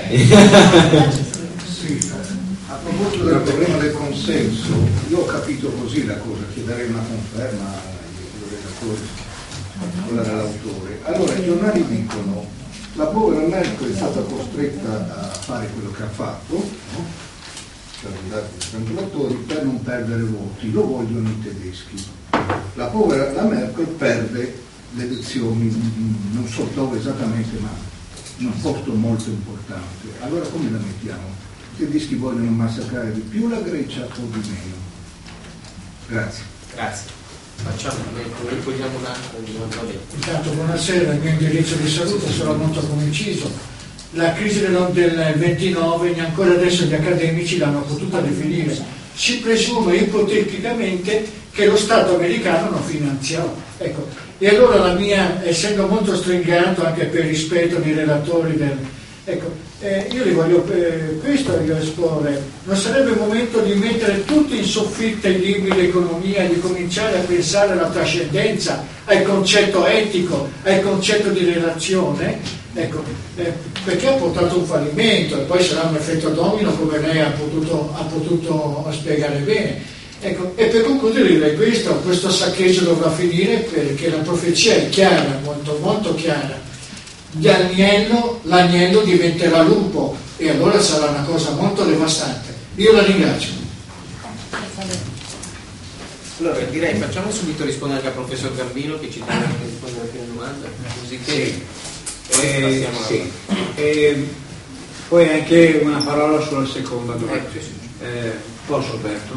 A proposito del problema del consenso, io ho capito così la cosa, chiederei una conferma ai relatori, quella dell'autore. Allora, i giornali dicono: la povera Merkel è stata costretta a fare quello che ha fatto, no? Cioè i calcolatori, per non perdere voti, lo vogliono i tedeschi. La Merkel perde le elezioni, non so dove esattamente, ma in un posto molto importante. Allora come la mettiamo? I tedeschi vogliono massacrare di più la Grecia o di meno? Grazie. Facciamo, noi vogliamo un altro. Intanto buonasera, il mio indirizzo di saluto sarà molto coinciso. La crisi del 29 neanche adesso gli accademici l'hanno potuta definire. Si presume ipoteticamente che lo Stato americano non finanziò. Ecco. E allora la mia, essendo molto stringato anche per rispetto dei relatori Ecco, io li voglio questo io esporre. Non sarebbe il momento di mettere tutti in soffitta i libri di economia, di cominciare a pensare alla trascendenza, al concetto etico, al concetto di relazione? Ecco, perché ha portato un fallimento e poi sarà un effetto domino, come lei ha potuto spiegare bene. Ecco, e per concludere questo saccheggio dovrà finire, perché la profezia è chiara, molto molto chiara. L'agnello diventerà lupo e allora sarà una cosa molto devastante. Io la ringrazio. Allora direi facciamo subito rispondere anche al professor Gambino che ci deve anche rispondere a qualche domanda, così che passiamo alla... Poi anche una parola sulla seconda domanda. Posso, Berto?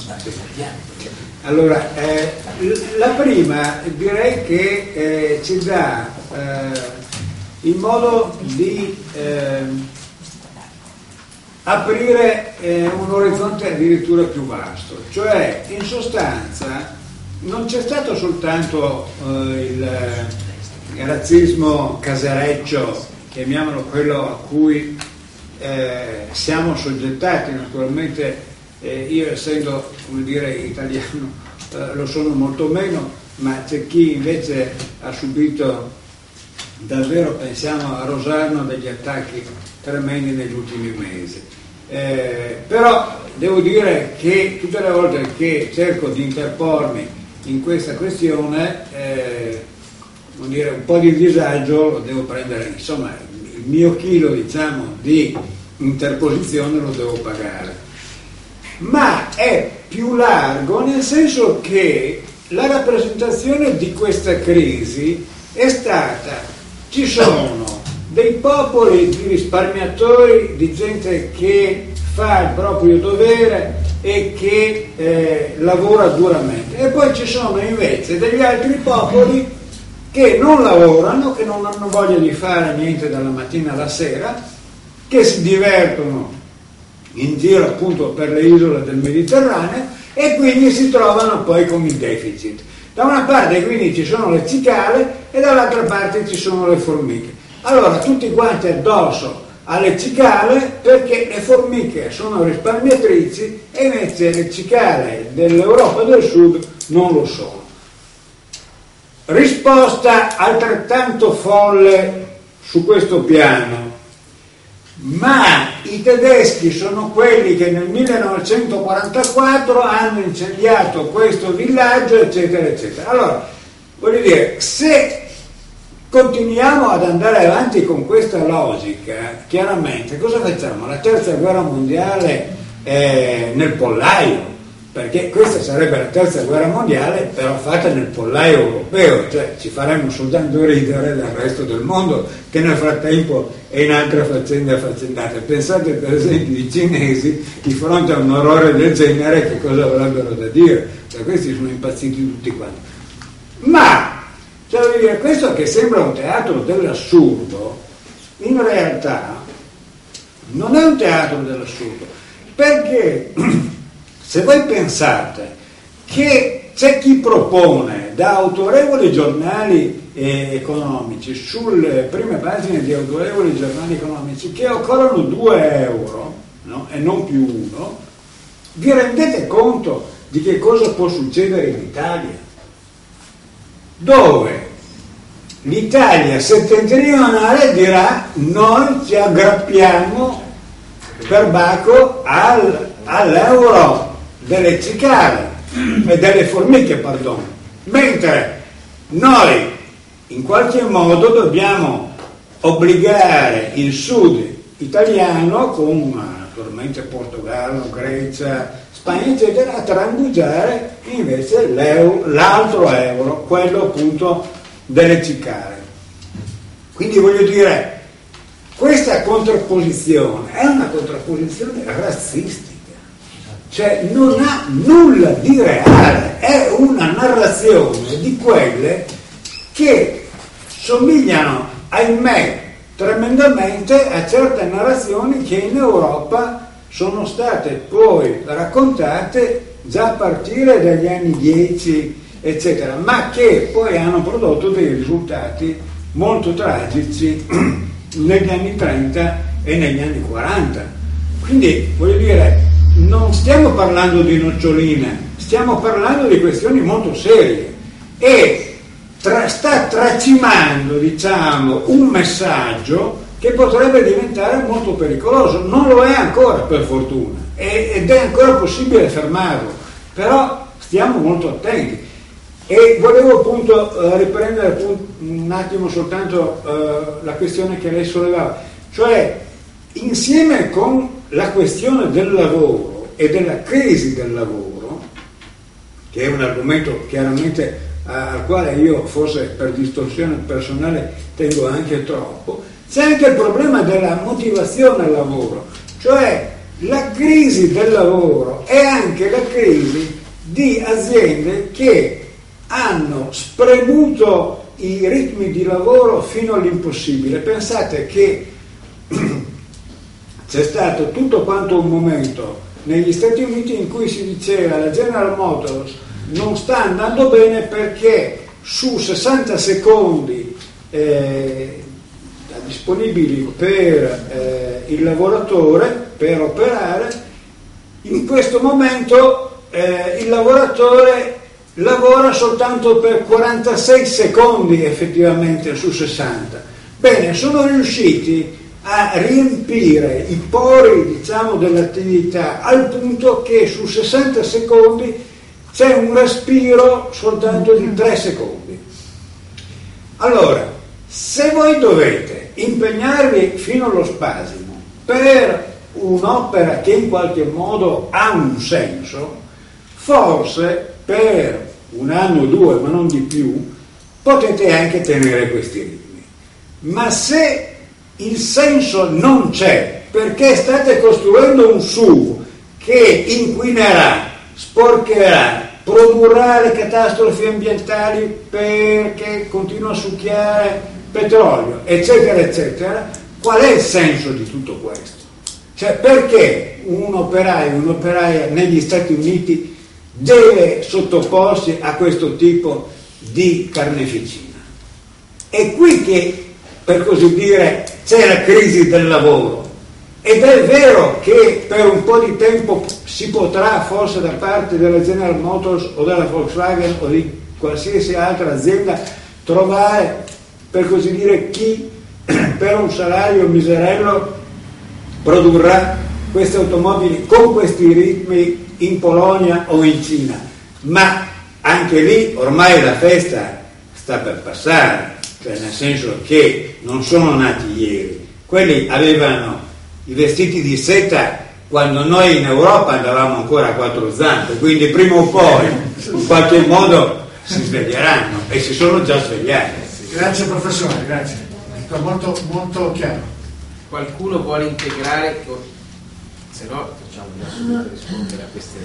Allora, la prima direi che ci dà il modo di aprire un orizzonte addirittura più vasto, cioè in sostanza non c'è stato soltanto il razzismo casereccio, chiamiamolo quello a cui siamo soggettati, naturalmente io essendo, come dire, italiano lo sono molto meno, ma c'è chi invece ha subito davvero, pensiamo a Rosarno, degli attacchi tremendi negli ultimi mesi. Però devo dire che tutte le volte che cerco di interpormi in questa questione, vuol dire, un po' di disagio lo devo prendere, insomma il mio chilo, diciamo, di interposizione lo devo pagare. Ma è più largo nel senso che la rappresentazione di questa crisi è stata: ci sono dei popoli di risparmiatori, di gente che fa il proprio dovere e che lavora duramente, e poi ci sono invece degli altri popoli che non lavorano, che non hanno voglia di fare niente dalla mattina alla sera, che si divertono in giro appunto per le isole del Mediterraneo e quindi si trovano poi con il deficit. Da una parte quindi ci sono le cicale e dall'altra parte ci sono le formiche. Allora tutti quanti addosso alle cicale, perché le formiche sono risparmiatrici e invece le cicale dell'Europa del Sud non lo sono. Risposta altrettanto folle su questo piano: ma i tedeschi sono quelli che nel 1944 hanno incendiato questo villaggio, eccetera eccetera. Allora, voglio dire, se continuiamo ad andare avanti con questa logica, chiaramente cosa facciamo? La terza guerra mondiale nel pollaio, perché questa sarebbe la terza guerra mondiale però fatta nel pollaio europeo, cioè ci faremmo soltanto ridere dal resto del mondo che nel frattempo è in altre faccende affaccendate. Pensate per esempio i cinesi di fronte a un orrore del genere che cosa avrebbero da dire, cioè questi sono impazziti tutti quanti. Ma cioè, voglio dire, questo che sembra un teatro dell'assurdo in realtà non è un teatro dell'assurdo, perché se voi pensate che c'è chi propone da autorevoli giornali economici, sulle prime pagine di autorevoli giornali economici, che occorrono 2 euro, no? E non più 1, vi rendete conto di che cosa può succedere in Italia? Dove l'Italia settentrionale dirà: noi ci aggrappiamo per bacco all'euro delle cicale e delle formiche, perdono, mentre noi in qualche modo dobbiamo obbligare il sud italiano, con naturalmente Portogallo, Grecia, Spagna eccetera, a trangugiare invece l'altro euro, quello appunto delle cicale. Quindi voglio dire, questa contrapposizione è una contrapposizione razzistica, cioè non ha nulla di reale, è una narrazione di quelle che somigliano, ahimè, tremendamente a certe narrazioni che in Europa sono state poi raccontate già a partire dagli anni 10 eccetera, ma che poi hanno prodotto dei risultati molto tragici negli anni 30 e negli anni 40. Quindi, voglio dire, non stiamo parlando di noccioline, stiamo parlando di questioni molto serie e sta tracimando, diciamo, un messaggio che potrebbe diventare molto pericoloso. Non lo è ancora, per fortuna, ed è ancora possibile fermarlo, però stiamo molto attenti. E volevo appunto riprendere un attimo soltanto la questione che lei sollevava, cioè insieme con la questione del lavoro e della crisi del lavoro, che è un argomento chiaramente al quale io forse per distorsione personale tengo anche troppo, c'è anche il problema della motivazione al lavoro, cioè la crisi del lavoro è anche la crisi di aziende che hanno spremuto i ritmi di lavoro fino all'impossibile. Pensate che c'è stato tutto quanto un momento negli Stati Uniti in cui si diceva la General Motors non sta andando bene perché su 60 secondi disponibili per il lavoratore per operare, in questo momento il lavoratore lavora soltanto per 46 secondi effettivamente su 60. Bene, sono riusciti a riempire i pori, diciamo, dell'attività al punto che su 60 secondi c'è un respiro soltanto di 3 secondi. Allora, se voi dovete impegnarvi fino allo spasimo per un'opera che in qualche modo ha un senso, forse per un anno o due, ma non di più, potete anche tenere questi ritmi. Ma se il senso non c'è, perché state costruendo un SUV che inquinerà, sporcherà, produrrà le catastrofi ambientali perché continua a succhiare petrolio, eccetera, eccetera, qual è il senso di tutto questo? Cioè, perché un operaio, un'operaia negli Stati Uniti deve sottoporsi a questo tipo di carneficina? È qui che, per così dire, c'è la crisi del lavoro. Ed è vero che per un po' di tempo si potrà, forse da parte della General Motors o della Volkswagen o di qualsiasi altra azienda, trovare, per così dire, chi per un salario miserello produrrà queste automobili con questi ritmi in Polonia o in Cina. Ma anche lì ormai la festa sta per passare, cioè nel senso che non sono nati ieri. Quelli avevano i vestiti di seta quando noi in Europa andavamo ancora a quattro zampe, quindi prima o poi in qualche modo si sveglieranno e si sono già svegliati. Grazie professore, grazie, è molto, molto chiaro. Qualcuno vuole integrare, se no facciamo già subito rispondere a queste.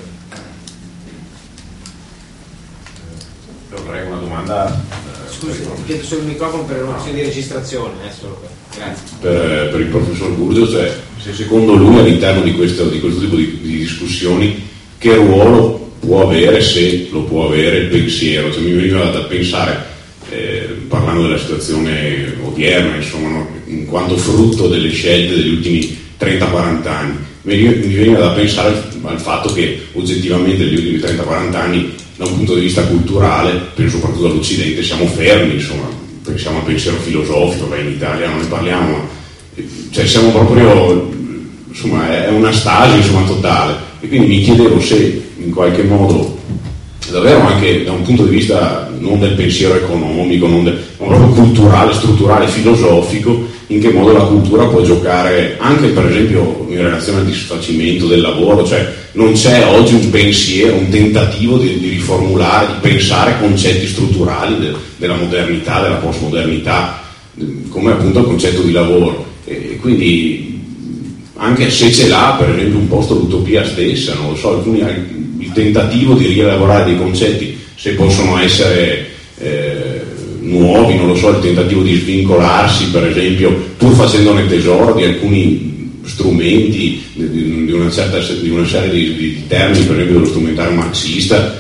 Avrei una domanda. Scusi, ti chiedo solo il microfono per una questione di registrazione, solo per. Grazie. Per il professor Burgio, cioè, se secondo lui all'interno di questo tipo di discussioni che ruolo può avere, se lo può avere, il pensiero? Cioè, mi veniva da pensare, parlando della situazione odierna, insomma, no? In quanto frutto delle scelte degli ultimi 30-40 anni, mi veniva da pensare al fatto che oggettivamente negli ultimi 30-40 anni, da un punto di vista culturale, penso soprattutto all'Occidente, siamo fermi, insomma. Pensiamo al pensiero filosofico, in Italia non ne parliamo, cioè siamo proprio, insomma, è una stasi, insomma, totale. E quindi mi chiedevo se in qualche modo, davvero anche da un punto di vista non del pensiero economico, ma proprio culturale, strutturale, filosofico, in che modo la cultura può giocare anche, per esempio, in relazione al disfacimento del lavoro. Cioè non c'è oggi un pensiero, un tentativo di riformulare, di pensare concetti strutturali della modernità, della postmodernità, come appunto il concetto di lavoro. E quindi anche se ce l'ha, per esempio, un posto l'utopia stessa, non lo so, il tentativo di rielaborare dei concetti, se possono essere nuovi, non lo so, il tentativo di svincolarsi, per esempio, pur facendone tesoro di alcuni strumenti, di una serie di termini, per esempio dello strumentario marxista,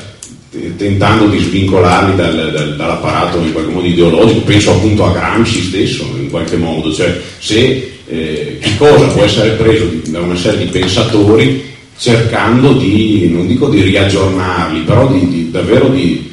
tentando di svincolarli dall'apparato in qualche modo ideologico. Penso appunto a Gramsci stesso, qualche modo, cioè se che cosa può essere preso da una serie di pensatori cercando di, non dico di riaggiornarli, però davvero di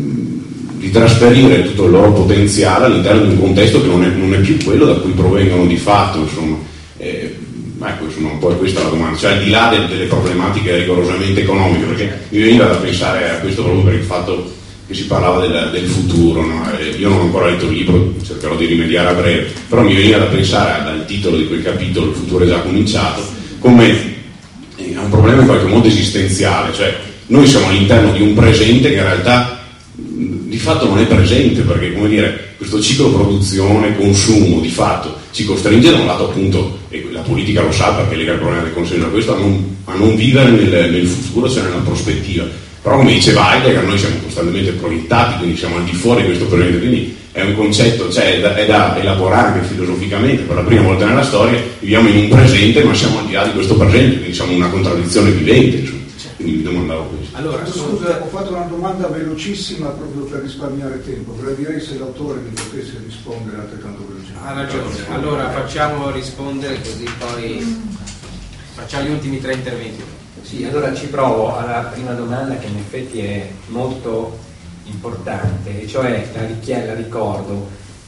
trasferire tutto il loro potenziale all'interno di un contesto che non è più quello da cui provengono di fatto, insomma. Ecco, insomma, un po' questa è la domanda, cioè al di là delle problematiche rigorosamente economiche, perché mi veniva da pensare a questo proprio per il fatto che si parlava del futuro, no? Io non ho ancora letto il libro, cercherò di rimediare a breve, però mi veniva da pensare dal titolo di quel capitolo, il futuro è già cominciato, come è un problema in qualche modo esistenziale, cioè noi siamo all'interno di un presente che in realtà di fatto non è presente, perché come dire, questo ciclo produzione, consumo di fatto ci costringe da un lato appunto, e la politica lo sa perché lega il problema del consenso a questo, a non vivere nel futuro, cioè nella prospettiva. Però come diceva Heidegger, noi siamo costantemente proiettati, quindi siamo al di fuori di questo presente, quindi è un concetto, cioè è da elaborare anche filosoficamente. Per la prima volta nella storia viviamo in un presente ma siamo al di là di questo presente, quindi siamo una contraddizione vivente, insomma. Quindi mi domandavo questo. Allora, scusa, ho fatto una domanda velocissima proprio per risparmiare tempo, direi se l'autore mi potesse rispondere altrettanto velocemente. Ha ragione, allora facciamo rispondere così poi facciamo gli ultimi 3 interventi. Sì, allora ci provo alla prima domanda che in effetti è molto importante, e cioè la ricordo,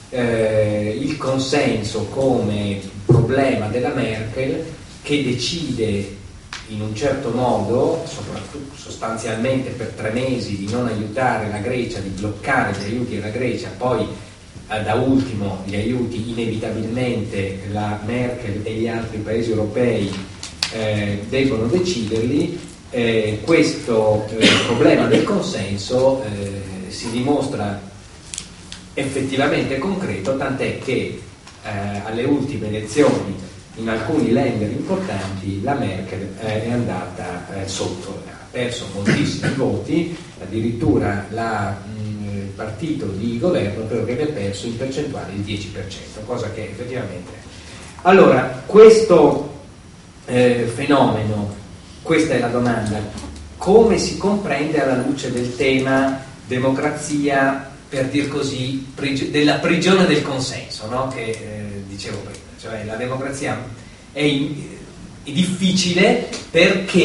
il consenso come problema della Merkel che decide in un certo modo, soprattutto sostanzialmente per 3 mesi, di non aiutare la Grecia, di bloccare gli aiuti alla Grecia, poi da ultimo gli aiuti inevitabilmente la Merkel e gli altri paesi europei devono deciderli. Questo problema del consenso si dimostra effettivamente concreto, tant'è che alle ultime elezioni in alcuni Länder importanti la Merkel è andata sotto, ha perso moltissimi voti, addirittura il partito di governo credo che abbia perso in percentuale il 10%, cosa che effettivamente è. Allora, questo fenomeno, questa è la domanda, come si comprende alla luce del tema democrazia, per dir così, della prigione del consenso, no? Che dicevo prima, cioè la democrazia è difficile perché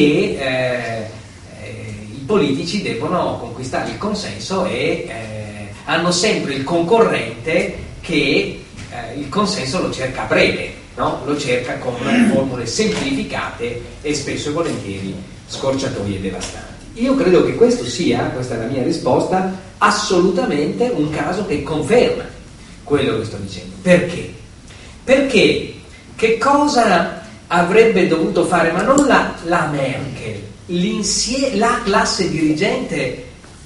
i politici devono conquistare il consenso e hanno sempre il concorrente che il consenso lo cerca a breve, no? Lo cerca con formule semplificate e spesso e volentieri scorciatoie devastanti. Io credo che questo sia, questa è la mia risposta, assolutamente un caso che conferma quello che sto dicendo. Perché? Perché che cosa avrebbe dovuto fare, ma non la Merkel, la classe dirigente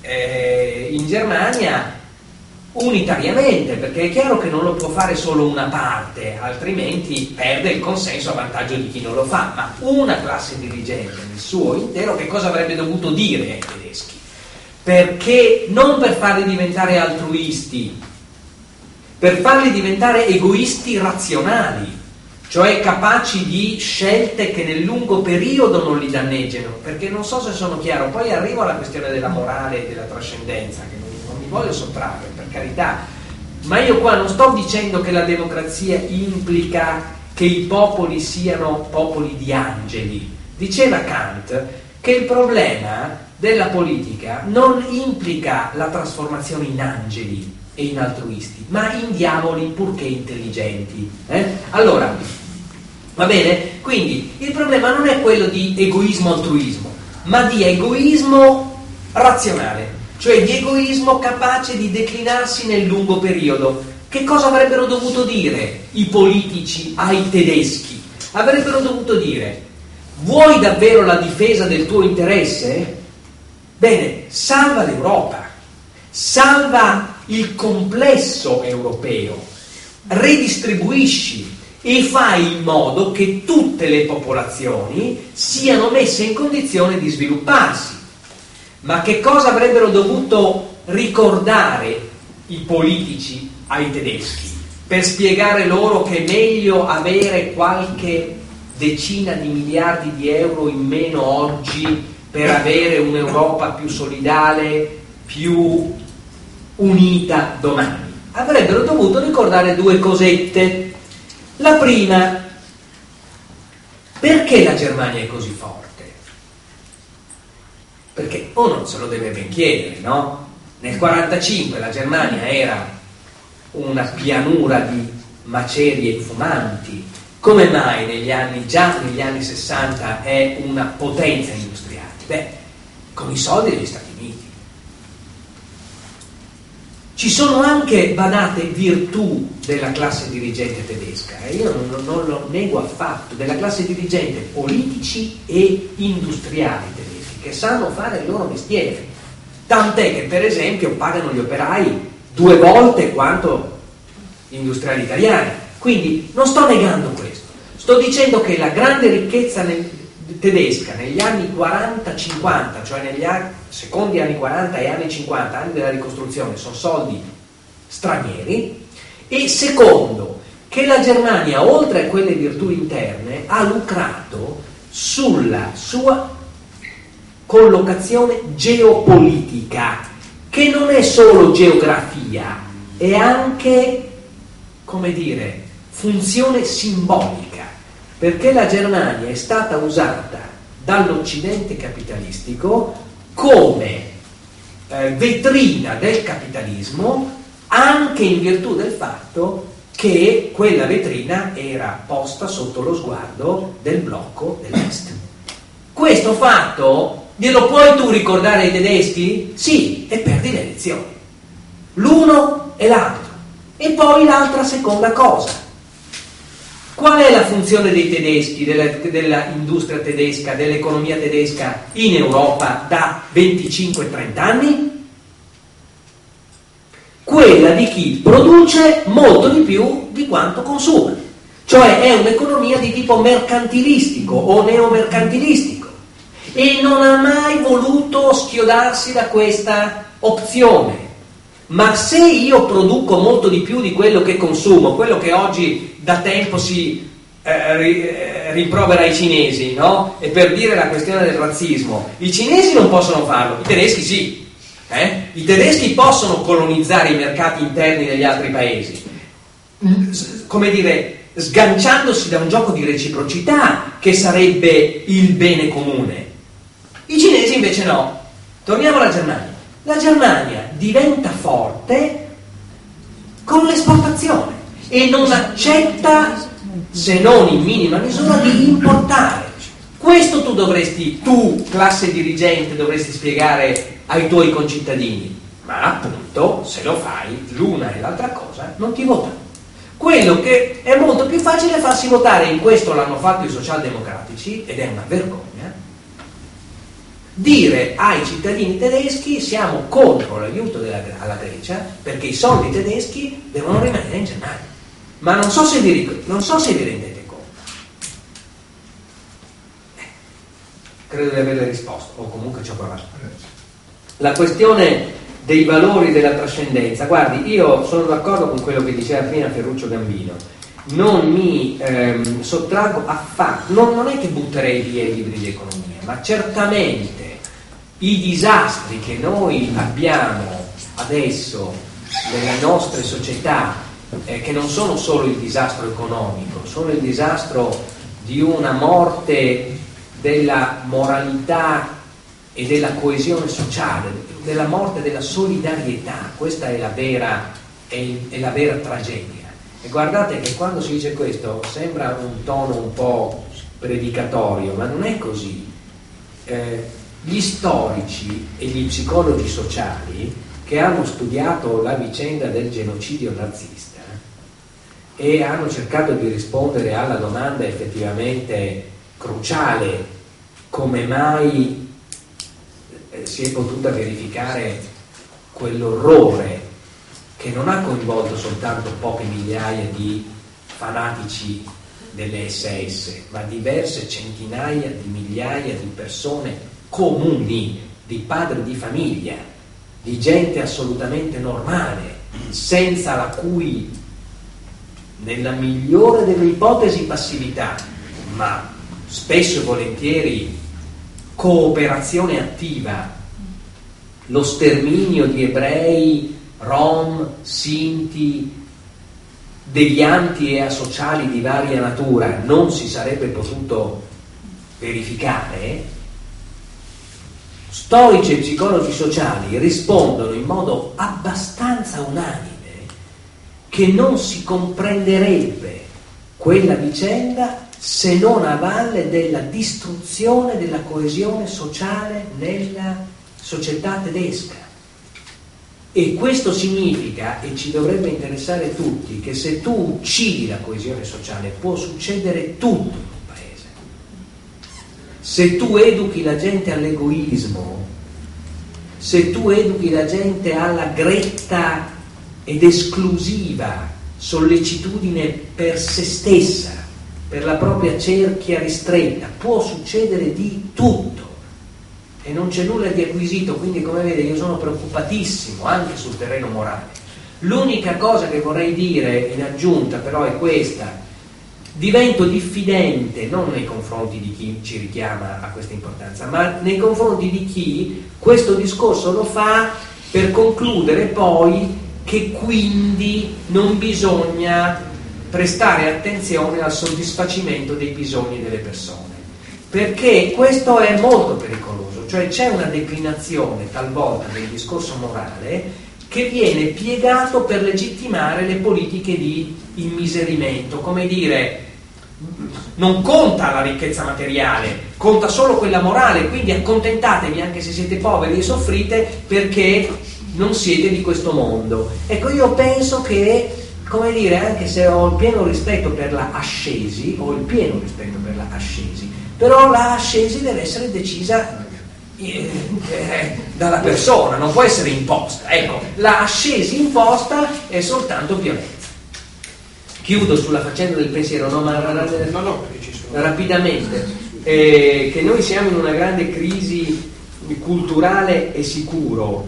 in Germania unitariamente, perché è chiaro che non lo può fare solo una parte, altrimenti perde il consenso a vantaggio di chi non lo fa, ma una classe dirigente nel suo intero che cosa avrebbe dovuto dire ai tedeschi? Perché non per farli diventare altruisti, per farli diventare egoisti razionali, cioè capaci di scelte che nel lungo periodo non li danneggiano, perché non so se sono chiaro, poi arrivo alla questione della morale e della trascendenza, che non mi voglio sottrarre, per carità, ma io qua non sto dicendo che la democrazia implica che i popoli siano popoli di angeli. Diceva Kant che il problema della politica non implica la trasformazione in angeli e in altruisti, ma in diavoli purché intelligenti. Allora, va bene? Quindi il problema non è quello di egoismo-altruismo, ma di egoismo razionale, cioè di egoismo capace di declinarsi nel lungo periodo. Che cosa avrebbero dovuto dire i politici ai tedeschi? Avrebbero dovuto dire: vuoi davvero la difesa del tuo interesse? Bene, salva l'Europa, salva il complesso europeo, redistribuisci e fai in modo che tutte le popolazioni siano messe in condizione di svilupparsi. Ma che cosa avrebbero dovuto ricordare i politici ai tedeschi per spiegare loro che è meglio avere qualche decina di miliardi di euro in meno oggi per avere un'Europa più solidale, più unita domani? avrebbero dovuto ricordare due cosette. La prima, perché la Germania è così forte? Perché uno se lo deve ben chiedere, no? Nel 1945 la Germania era una pianura di macerie fumanti. Come mai già negli anni 60 è una potenza industriale? Beh, con i soldi degli Stati Uniti. Ci sono anche, badate, virtù della classe dirigente tedesca, e io non lo nego affatto, della classe dirigente politici e industriali tedeschi, che sanno fare il loro mestiere. Tant'è che, per esempio, pagano gli operai 2 volte quanto gli industriali italiani. Quindi non sto negando questo, sto dicendo che la grande ricchezza tedesca negli anni 40-50, cioè negli secondi anni 40 e anni 50, anni della ricostruzione, sono soldi stranieri, e secondo, che la Germania, oltre a quelle virtù interne, ha lucrato sulla sua collocazione geopolitica, che non è solo geografia, è anche, come dire, funzione simbolica, perché la Germania è stata usata dall'Occidente capitalistico come vetrina del capitalismo, anche in virtù del fatto che quella vetrina era posta sotto lo sguardo del blocco dell'Est. Questo fatto glielo puoi tu ricordare ai tedeschi? Sì, e perdi le elezioni. L'uno e l'altro. E poi l'altra seconda cosa. Qual è la funzione dei tedeschi, della industria tedesca, dell'economia tedesca in Europa da 25-30 anni? Quella di chi produce molto di più di quanto consuma. Cioè è un'economia di tipo mercantilistico o neomercantilistico, e non ha mai voluto schiodarsi da questa opzione. Ma se io produco molto di più di quello che consumo, quello che oggi da tempo si rimprovera ai cinesi, no? E per dire la questione del razzismo, i cinesi non possono farlo, i tedeschi sì. I tedeschi possono colonizzare i mercati interni degli altri paesi, come dire, sganciandosi da un gioco di reciprocità che sarebbe il bene comune. I cinesi invece no. Torniamo alla Germania. La Germania diventa forte con l'esportazione e non accetta, se non in minima misura, di importare. Questo tu classe dirigente, dovresti spiegare ai tuoi concittadini, ma appunto se lo fai l'una e l'altra cosa non ti votano. Quello che è molto più facile è farsi votare, in questo l'hanno fatto i socialdemocratici ed è una vergogna, dire ai cittadini tedeschi siamo contro l'aiuto alla Grecia perché i soldi tedeschi devono rimanere in Germania. Ma non so se vi rendete conto. Credo di averle risposto, o comunque ci ho provato. La questione dei valori della trascendenza, guardi, io sono d'accordo con quello che diceva prima Ferruccio Gambino, non mi sottraggo affatto, non è che butterei via i libri di economia, ma certamente i disastri che noi abbiamo adesso nelle nostre società, che non sono solo il disastro economico, sono il disastro di una morte della moralità e della coesione sociale, della morte della solidarietà. Questa è la vera tragedia. E guardate che quando si dice questo sembra un tono un po' predicatorio, ma non è così. Gli storici e gli psicologi sociali che hanno studiato la vicenda del genocidio nazista e hanno cercato di rispondere alla domanda effettivamente cruciale: come mai si è potuta verificare quell'orrore che non ha coinvolto soltanto poche migliaia di fanatici delle SS, ma diverse centinaia di migliaia di persone comuni, di padri di famiglia, di gente assolutamente normale, senza la cui, nella migliore delle ipotesi, passività, ma spesso e volentieri cooperazione attiva, lo sterminio di ebrei rom, sinti, devianti e asociali di varia natura non si sarebbe potuto verificare, storici e psicologi sociali rispondono in modo abbastanza unanime che non si comprenderebbe quella vicenda se non a valle della distruzione della coesione sociale nella società tedesca. E questo significa, e ci dovrebbe interessare tutti, che se tu uccidi la coesione sociale può succedere tutto in un paese. Se tu educhi la gente all'egoismo, se tu educhi la gente alla gretta ed esclusiva sollecitudine per se stessa, per la propria cerchia ristretta, può succedere di tutto. E non c'è nulla di acquisito, quindi come vede io sono preoccupatissimo anche sul terreno morale. L'unica cosa che vorrei dire in aggiunta però è questa: divento diffidente non nei confronti di chi ci richiama a questa importanza, ma nei confronti di chi questo discorso lo fa per concludere poi che quindi non bisogna prestare attenzione al soddisfacimento dei bisogni delle persone, perché questo è molto pericoloso. Cioè c'è una declinazione talvolta del discorso morale che viene piegato per legittimare le politiche di immiserimento, come dire, non conta la ricchezza materiale, conta solo quella morale, quindi accontentatevi anche se siete poveri e soffrite perché non siete di questo mondo. Ecco, io penso che, come dire, anche se ho il pieno rispetto per la ascesi, però la ascesi deve essere decisa dalla persona, non può essere imposta. Ecco, la ascesi imposta è soltanto violenza. Chiudo sulla faccenda del pensiero, rapidamente, che noi siamo in una grande crisi culturale e sicuro,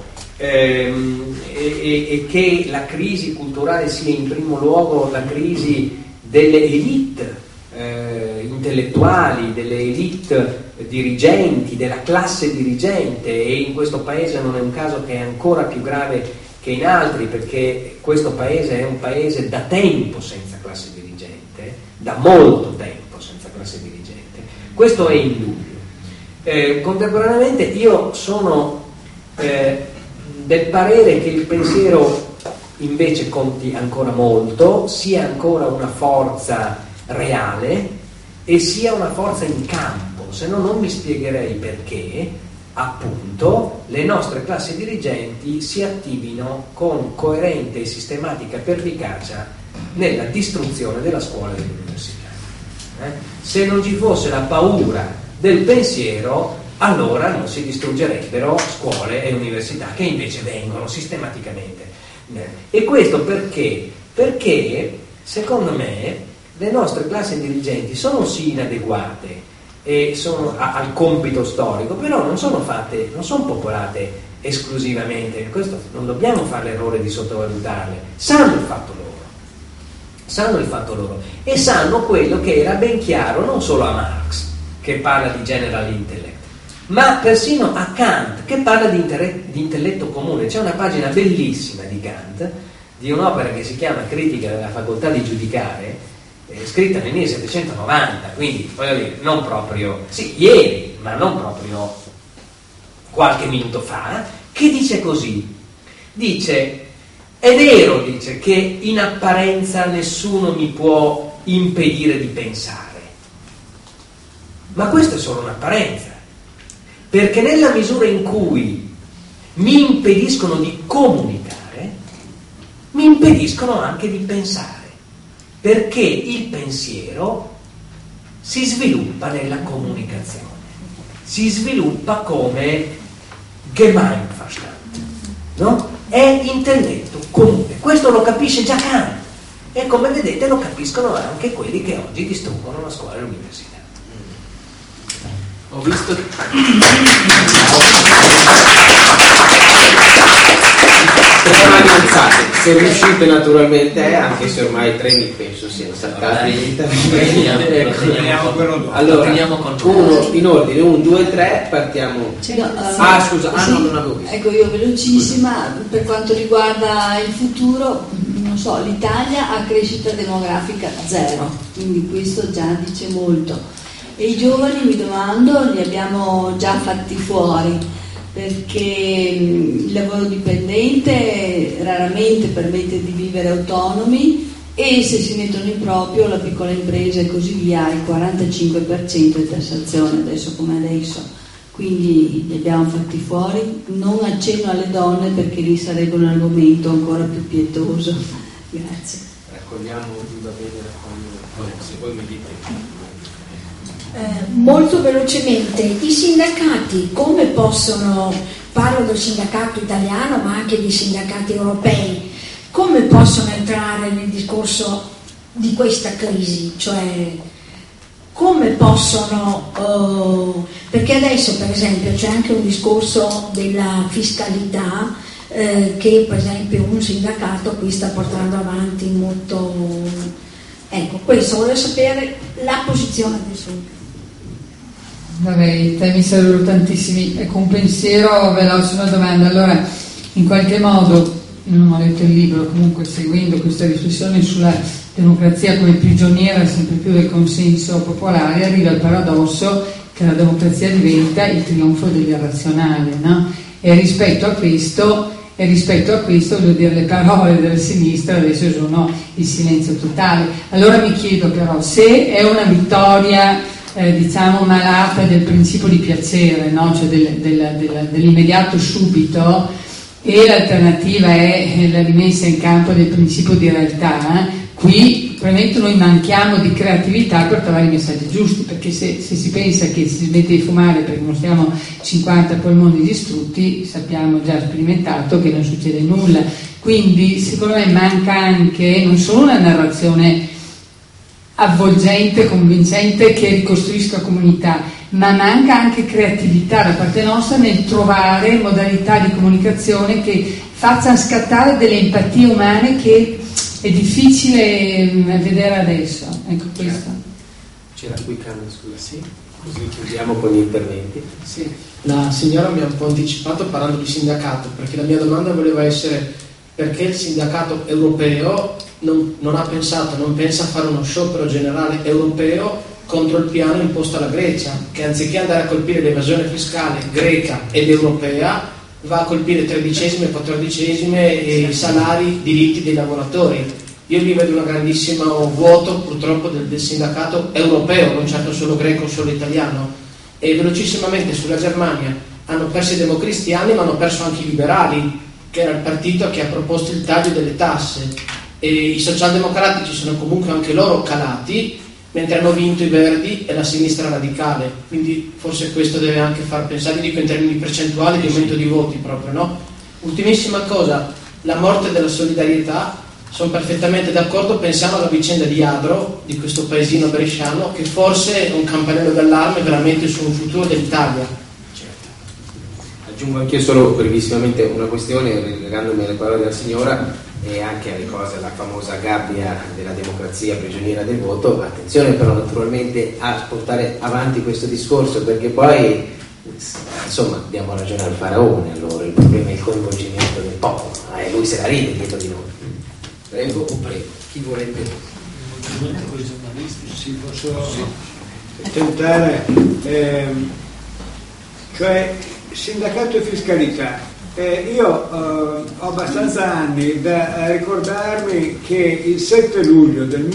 e che la crisi culturale sia in primo luogo la crisi delle elite intellettuali, delle elite dirigenti, della classe dirigente, e in questo paese non è un caso che è ancora più grave che in altri, perché questo paese è un paese da tempo senza classe dirigente, da molto tempo senza classe dirigente, questo è indubbio. Contemporaneamente io sono del parere che il pensiero invece conti ancora molto, sia ancora una forza reale e sia una forza in campo, se no non mi spiegherei perché appunto le nostre classi dirigenti si attivino con coerente e sistematica pervicacia nella distruzione della scuola e dell'università. Se non ci fosse la paura del pensiero, allora non si distruggerebbero scuole e università, che invece vengono sistematicamente. E questo perché? Perché secondo me le nostre classi dirigenti sono sì inadeguate e sono al compito storico, però non sono popolate esclusivamente, questo non dobbiamo fare l'errore di sottovalutarle, sanno il fatto loro e sanno quello che era ben chiaro non solo a Marx, che parla di general intellect, ma persino a Kant, che parla di intelletto comune. C'è una pagina bellissima di Kant, di un'opera che si chiama Critica della facoltà di giudicare, scritta nel 1790, quindi voglio dire, non proprio, sì, ieri, ma non proprio qualche minuto fa, che dice così, dice: è vero, dice, che in apparenza nessuno mi può impedire di pensare, ma questa è solo un'apparenza, perché nella misura in cui mi impediscono di comunicare, mi impediscono anche di pensare, perché il pensiero si sviluppa nella comunicazione, si sviluppa come Gemeinverstand, no? È intelletto comune. Questo lo capisce già Kant e, come vedete, lo capiscono anche quelli che oggi distruggono la scuola e l'università. Ho visto 3 mani alzate, se riuscite naturalmente, anche se ormai 3 mi penso siano saltati. Allora, uno in ordine, 1, 2, 3, partiamo. Scusa, non avevo visto. Ecco, io velocissima, per quanto riguarda il futuro, non so, l'Italia ha crescita demografica 0, quindi questo già dice molto. E i giovani, mi domando, li abbiamo già fatti fuori, perché il lavoro dipendente raramente permette di vivere autonomi, e se si mettono in proprio la piccola impresa e così via, il 45% di tassazione adesso come adesso, quindi li abbiamo fatti fuori. Non accenno alle donne perché lì sarebbe un argomento ancora più pietoso. Grazie. Raccogliamo da bene, se voi mi dite. Molto velocemente, i sindacati come possono, parlo del sindacato italiano ma anche di sindacati europei, come possono entrare nel discorso di questa crisi? Cioè, come possono, perché adesso per esempio c'è anche un discorso della fiscalità che per esempio un sindacato qui sta portando avanti molto. Ecco, questo volevo sapere la posizione del sindacato. Vabbè, i temi sarebbero tantissimi. Ecco, un pensiero veloce, una domanda. Allora, in qualche modo, non ho letto il libro, comunque seguendo questa riflessione sulla democrazia come prigioniera sempre più del consenso popolare, arriva il paradosso che la democrazia diventa il trionfo dell'irrazionale, no? E rispetto a questo, voglio dire, le parole della sinistra adesso sono il silenzio totale. Allora mi chiedo però, se è una vittoria diciamo malata del principio di piacere, no? Cioè dell'immediato subito, e l'alternativa è la rimessa in campo del principio di realtà, qui probabilmente noi manchiamo di creatività per trovare i messaggi giusti, perché se si pensa che si smette di fumare perché non siamo 50 polmoni distrutti, sappiamo già sperimentato che non succede nulla. Quindi secondo me manca anche non solo una narrazione avvolgente, convincente, che ricostruisca comunità, ma manca anche creatività da parte nostra nel trovare modalità di comunicazione che facciano scattare delle empatie umane che è difficile vedere adesso. Ecco questo. C'era qui Carmen, scusa, sì? Così chiudiamo con gli interventi. Sì, la signora mi ha un po' anticipato parlando di sindacato, perché la mia domanda voleva essere perché il sindacato europeo non pensa a fare uno sciopero generale europeo contro il piano imposto alla Grecia, che anziché andare a colpire l'evasione fiscale greca ed europea va a colpire 13esime e 14esime i salari, diritti dei lavoratori. Io lì vedo un grandissimo vuoto purtroppo del sindacato europeo, non certo solo greco o solo italiano. E velocissimamente sulla Germania hanno perso i democristiani, ma hanno perso anche i liberali, che era il partito che ha proposto il taglio delle tasse, e i socialdemocratici sono comunque anche loro calati, mentre hanno vinto i verdi e la sinistra radicale. Quindi forse questo deve anche far pensare, dico in termini percentuali, di aumento di voti proprio, no? Ultimissima cosa, la morte della solidarietà. Sono perfettamente d'accordo, pensiamo alla vicenda di Adro, di questo paesino bresciano, che forse è un campanello d'allarme veramente su un futuro dell'Italia. Aggiungo anch'io solo brevissimamente una questione, legandomi alle parole della signora e anche alle cose, alla famosa gabbia della democrazia prigioniera del voto. Attenzione però naturalmente a portare avanti questo discorso, perché poi insomma diamo ragione al faraone, allora il problema è il coinvolgimento del popolo, e lui se la ride dietro di noi. Prego o prego, chi vuole intervenire? Con i giornalisti, sì, posso tentare, cioè sindacato e fiscalità. Io ho abbastanza anni da ricordarmi che il 7 luglio del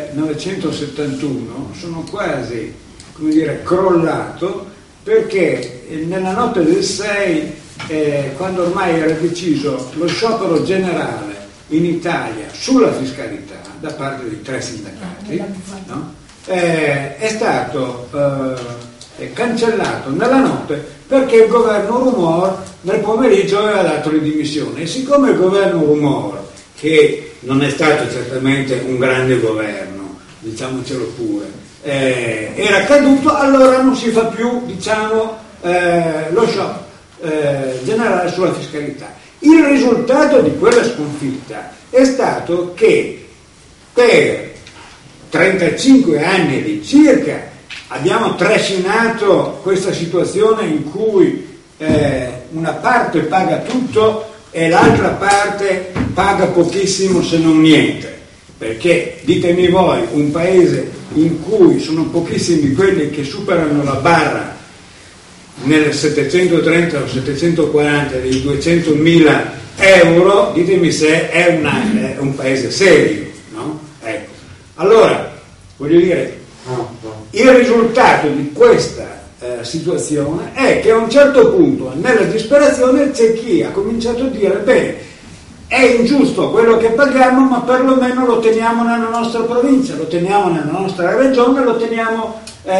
1971 sono quasi, come dire, crollato, perché nella notte del 6, quando ormai era deciso lo sciopero generale in Italia sulla fiscalità da parte di 3 sindacati, no? È stato cancellato nella notte perché il governo Rumor nel pomeriggio aveva dato le dimissioni, e siccome il governo Rumor, che non è stato certamente un grande governo, diciamocelo pure, era caduto, allora non si fa più, diciamo, lo sciopero generale sulla fiscalità. Il risultato di quella sconfitta è stato che per 35 anni di circa abbiamo trascinato questa situazione in cui una parte paga tutto e l'altra parte paga pochissimo se non niente, perché ditemi voi, un paese in cui sono pochissimi quelli che superano la barra nel 730 o 740 dei 200.000 euro, ditemi se è un paese serio, no? Ecco. Allora, voglio dire, il risultato di questa situazione è che a un certo punto nella disperazione c'è chi ha cominciato a dire: bene, è ingiusto quello che paghiamo, ma perlomeno lo teniamo nella nostra provincia, lo teniamo nella nostra regione, lo teniamo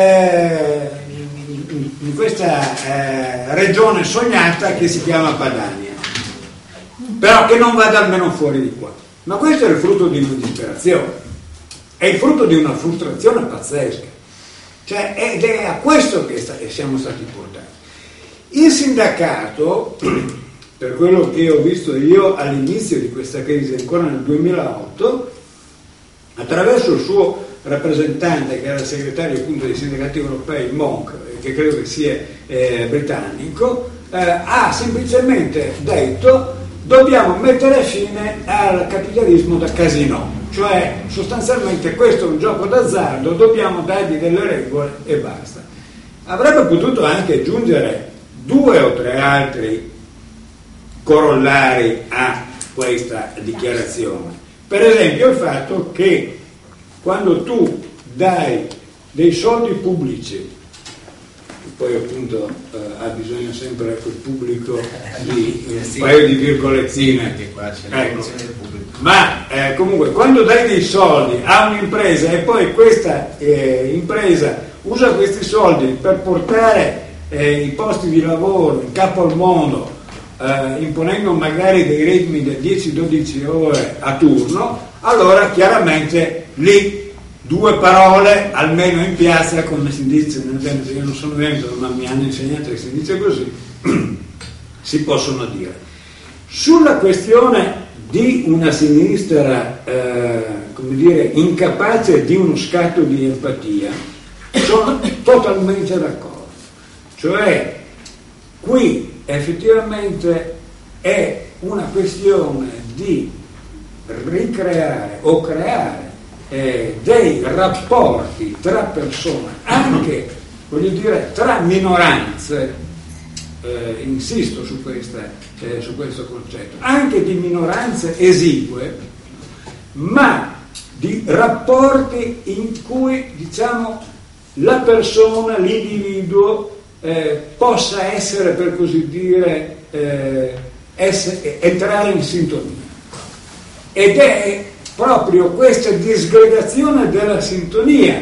in questa regione sognata che si chiama Padania, però che non vada almeno fuori di qua. Ma questo è il frutto di una disperazione, è il frutto di una frustrazione pazzesca. Cioè, ed è a questo che siamo stati portati. Il sindacato, per quello che ho visto io all'inizio di questa crisi, ancora nel 2008, attraverso il suo rappresentante, che era il segretario appunto dei sindacati europei, Monk, che credo che sia britannico, ha semplicemente detto: dobbiamo mettere fine al capitalismo da casino. Cioè, sostanzialmente questo è un gioco d'azzardo, dobbiamo dargli delle regole e basta. Avrebbe potuto anche aggiungere 2 o 3 altri corollari a questa dichiarazione. Per esempio il fatto che quando tu dai dei soldi pubblici, poi appunto ha bisogno sempre quel pubblico di un paio di virgolettine, anche qua c'è la funzione del pubblico. Ma comunque quando dai dei soldi a un'impresa e poi questa impresa usa questi soldi per portare i posti di lavoro in capo al mondo, imponendo magari dei ritmi da 10-12 ore a turno, allora chiaramente lì 2 parole almeno in piazza, come si dice, nel senso, io non sono veneto ma mi hanno insegnato che si dice così, si possono dire. Sulla questione di una sinistra come dire, incapace di uno scatto di empatia, sono totalmente d'accordo. Cioè, qui effettivamente è una questione di ricreare o creare dei rapporti tra persone, anche, voglio dire, tra minoranze, insisto su questo concetto, anche di minoranze esigue, ma di rapporti in cui, diciamo, la persona, l'individuo possa essere, per così dire, entrare in sintonia. Ed è proprio questa disgregazione della sintonia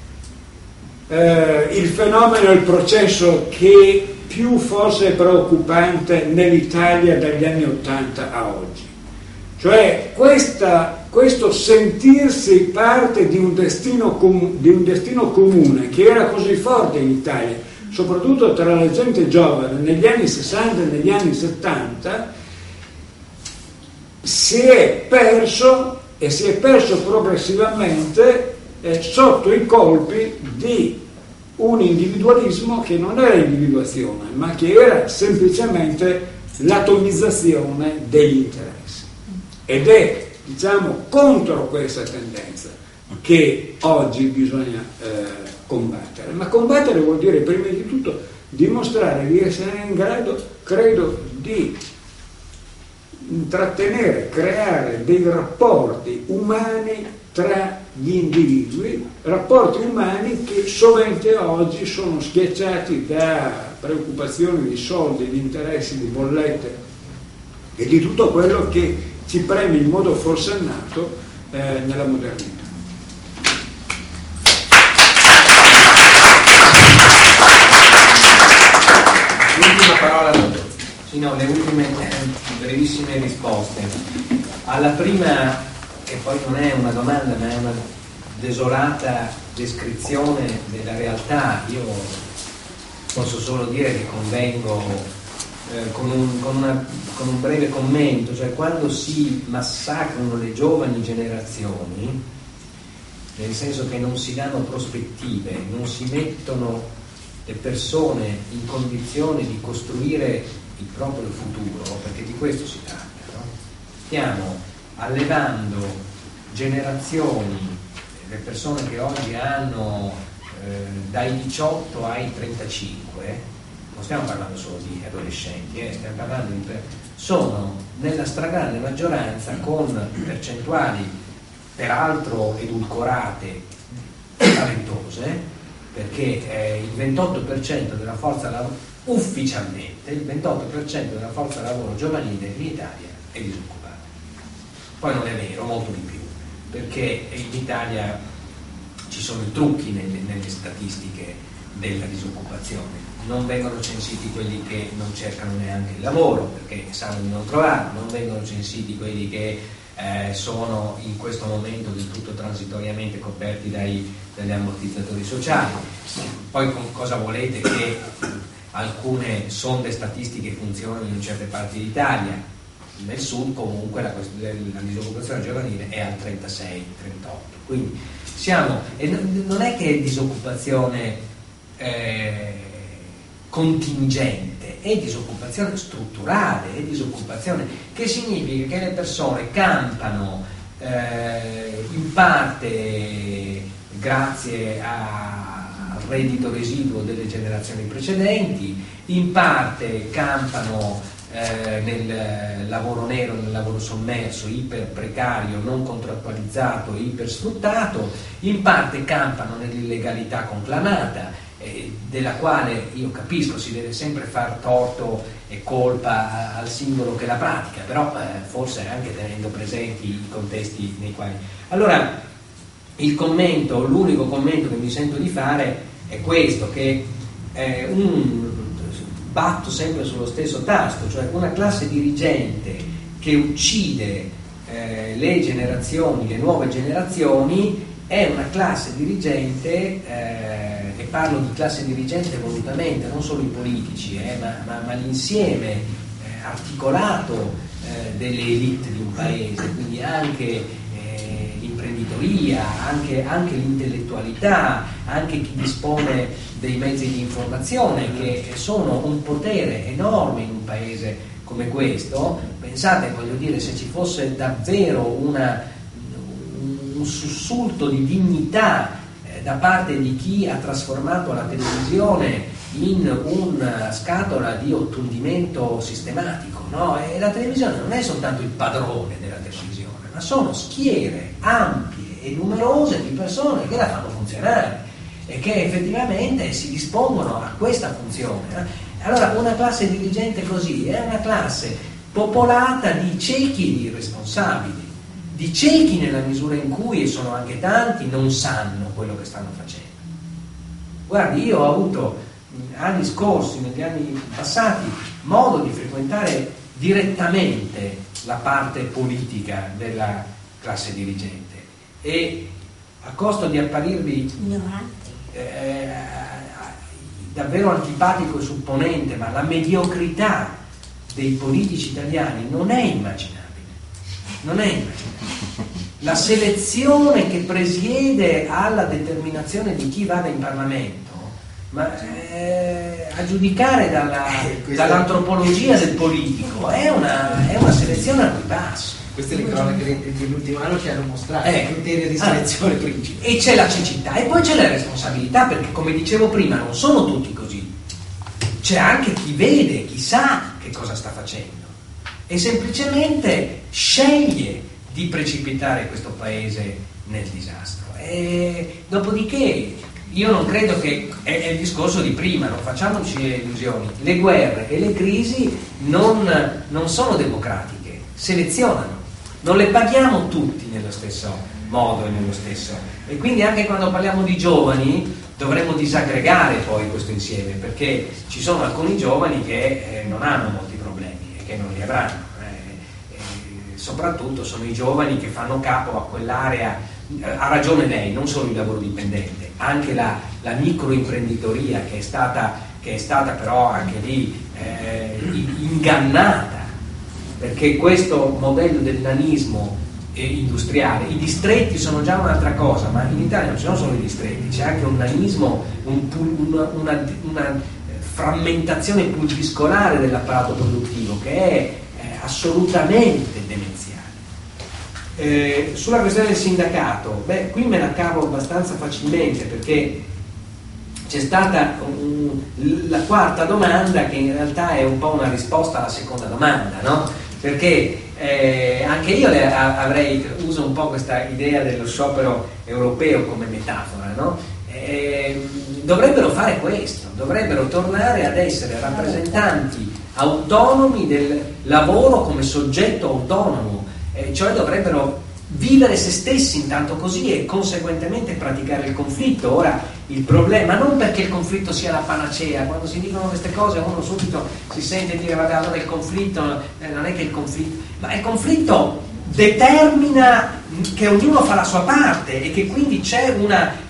il fenomeno, il processo che più forse è preoccupante nell'Italia dagli anni '80 a oggi. Cioè questo sentirsi parte di un destino comune che era così forte in Italia, soprattutto tra la gente giovane negli anni 60 e negli anni 70, si è perso progressivamente sotto i colpi di un individualismo che non era individuazione, ma che era semplicemente l'atomizzazione degli interessi. Ed è, diciamo, contro questa tendenza che oggi bisogna combattere. Ma combattere vuol dire, prima di tutto, dimostrare di essere in grado, credo, di intrattenere, creare dei rapporti umani tra gli individui, rapporti umani che sovente oggi sono schiacciati da preoccupazioni di soldi, di interessi, di bollette e di tutto quello che ci preme in modo forsennato nella modernità. L'ultima parola a Sì, no, le ultime brevissime risposte. Alla prima, che poi non è una domanda ma è una desolata descrizione della realtà, io posso solo dire che convengo con un breve commento, cioè quando si massacrano le giovani generazioni, nel senso che non si danno prospettive, non si mettono le persone in condizione di costruire il proprio futuro, perché di questo si tratta, no? Stiamo allevando generazioni, le persone che oggi hanno dai 18 ai 35, non stiamo parlando solo di adolescenti, stiamo parlando di sono nella stragrande maggioranza con percentuali peraltro edulcorate, talentose, perché il 28% della forza lavoro, ufficialmente il 28% della forza lavoro giovanile in Italia è disoccupata. Poi non è vero, molto di più, perché in Italia ci sono i trucchi nelle statistiche della disoccupazione. Non vengono censiti quelli che non cercano neanche il lavoro perché sanno di non trovarlo, non vengono censiti quelli che sono in questo momento del tutto transitoriamente coperti dagli ammortizzatori sociali. Poi cosa volete che alcune sonde statistiche funzionano in certe parti d'Italia? Nel sud comunque la disoccupazione giovanile è al 36-38, quindi non è che è disoccupazione contingente, è disoccupazione strutturale, è disoccupazione che significa che le persone campano in parte grazie al reddito residuo delle generazioni precedenti, in parte campano nel lavoro nero, nel lavoro sommerso, iper precario, non contrattualizzato, iper sfruttato, in parte campano nell'illegalità conclamata, della quale io capisco si deve sempre far torto e colpa al singolo che la pratica, però forse anche tenendo presenti i contesti nei quali. Allora l'unico commento che mi sento di fare è questo, che batto sempre sullo stesso tasto, cioè una classe dirigente che uccide le generazioni, le nuove generazioni, è una classe dirigente, e parlo di classe dirigente volutamente, non solo i politici, ma l'insieme articolato delle elite di un paese, quindi anche l'imprenditoria, anche l'intellettualità, anche chi dispone dei mezzi di informazione, che sono un potere enorme in un paese come questo. Pensate, voglio dire, se ci fosse davvero un sussulto di dignità da parte di chi ha trasformato la televisione in una scatola di ottundimento sistematico, no? E la televisione non è soltanto il padrone della televisione, ma sono schiere ampie e numerose di persone che la fanno funzionare e che effettivamente si dispongono a questa funzione. Allora una classe dirigente così è una classe popolata di ciechi e di irresponsabili, di ciechi nella misura in cui, e sono anche tanti, non sanno quello che stanno facendo. Guardi, io ho avuto anni scorsi, negli anni passati, modo di frequentare direttamente la parte politica della classe dirigente e a costo di apparirvi davvero antipatico e supponente, ma la mediocrità dei politici italiani non è immaginabile. La selezione che presiede alla determinazione di chi vada in Parlamento, ma a giudicare dall'antropologia del politico, è una selezione al ribasso. Queste le cronache dell'ultimo anno ci hanno mostrato il criterio di selezione principe. E c'è la cecità e poi c'è la responsabilità, perché come dicevo prima non sono tutti così, c'è anche chi vede, chi sa che cosa sta facendo e semplicemente sceglie di precipitare questo paese nel disastro. E dopodiché io non credo che è il discorso di prima, non facciamoci illusioni, le guerre e le crisi non sono democratiche, selezionano, non le paghiamo tutti nello stesso modo e nello stesso, e quindi anche quando parliamo di giovani dovremmo disaggregare poi questo insieme, perché ci sono alcuni giovani che non hanno molti problemi e che non li avranno, soprattutto sono i giovani che fanno capo a quell'area. Ha ragione lei, non solo il lavoro dipendente, anche la microimprenditoria che è stata però anche lì ingannata, perché questo modello del nanismo industriale, i distretti sono già un'altra cosa, ma in Italia non ci sono solo i distretti, c'è anche un nanismo, una frammentazione pulviscolare dell'apparato produttivo che è assolutamente demenziale. Sulla questione del sindacato, qui me la cavo abbastanza facilmente, perché c'è stata la quarta domanda che in realtà è un po' una risposta alla seconda domanda, no? Perché anche io uso un po' questa idea dello sciopero europeo come metafora, no? Dovrebbero fare questo, dovrebbero tornare ad essere rappresentanti autonomi del lavoro come soggetto autonomo, cioè dovrebbero vivere se stessi intanto così e conseguentemente praticare il conflitto. Ora il problema, non perché il conflitto sia la panacea, quando si dicono queste cose uno subito si sente dire vabbè, allora il conflitto non è che il conflitto, ma il conflitto determina che ognuno fa la sua parte e che quindi c'è una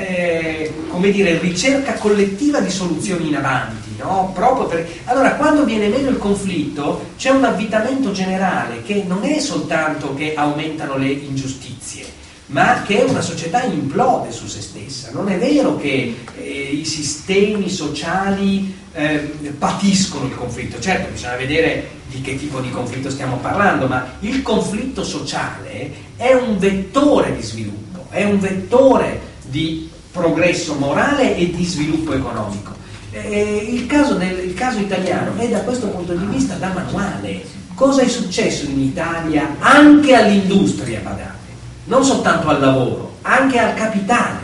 come dire, ricerca collettiva di soluzioni in avanti, no? Proprio perché allora quando viene meno il conflitto c'è un avvitamento generale che non è soltanto che aumentano le ingiustizie, ma che una società implode su se stessa. Non è vero che i sistemi sociali patiscono il conflitto, certo bisogna vedere di che tipo di conflitto stiamo parlando, ma il conflitto sociale è un vettore di sviluppo, è un vettore di progresso morale e di sviluppo economico. Il caso italiano è da questo punto di vista da manuale. Cosa è successo in Italia anche all'industria, badate, non soltanto al lavoro, anche al capitale,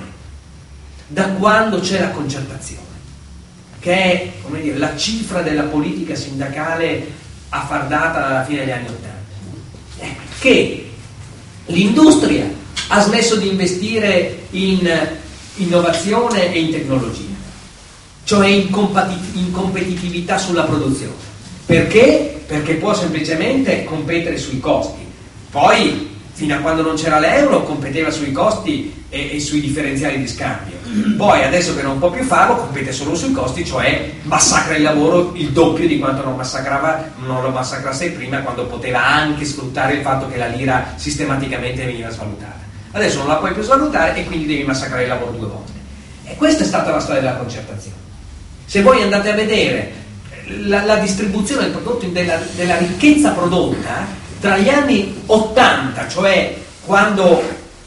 da quando c'è la concertazione, che è, come dire, la cifra della politica sindacale affardata dalla fine degli anni '80, che l'industria ha smesso di investire in innovazione e in tecnologia, cioè in competitività sulla produzione. Perché? Perché può semplicemente competere sui costi. Poi, fino a quando non c'era l'euro, competeva sui costi e sui differenziali di scambio. Poi, adesso che non può più farlo, compete solo sui costi, cioè massacra il lavoro il doppio di quanto non lo massacrasse prima, quando poteva anche sfruttare il fatto che la lira sistematicamente veniva svalutata. Adesso non la puoi più svalutare e quindi devi massacrare il lavoro 2 volte. E questa è stata la storia della concertazione. Se voi andate a vedere la distribuzione del prodotto, della ricchezza prodotta tra gli anni 80, cioè quando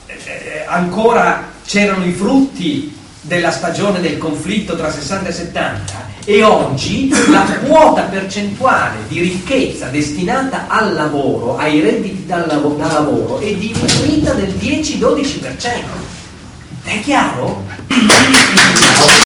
ancora c'erano i frutti della stagione del conflitto tra 60 e 70, e oggi la quota percentuale di ricchezza destinata al lavoro, ai redditi da lavoro, è diminuita del 10-12%. È chiaro?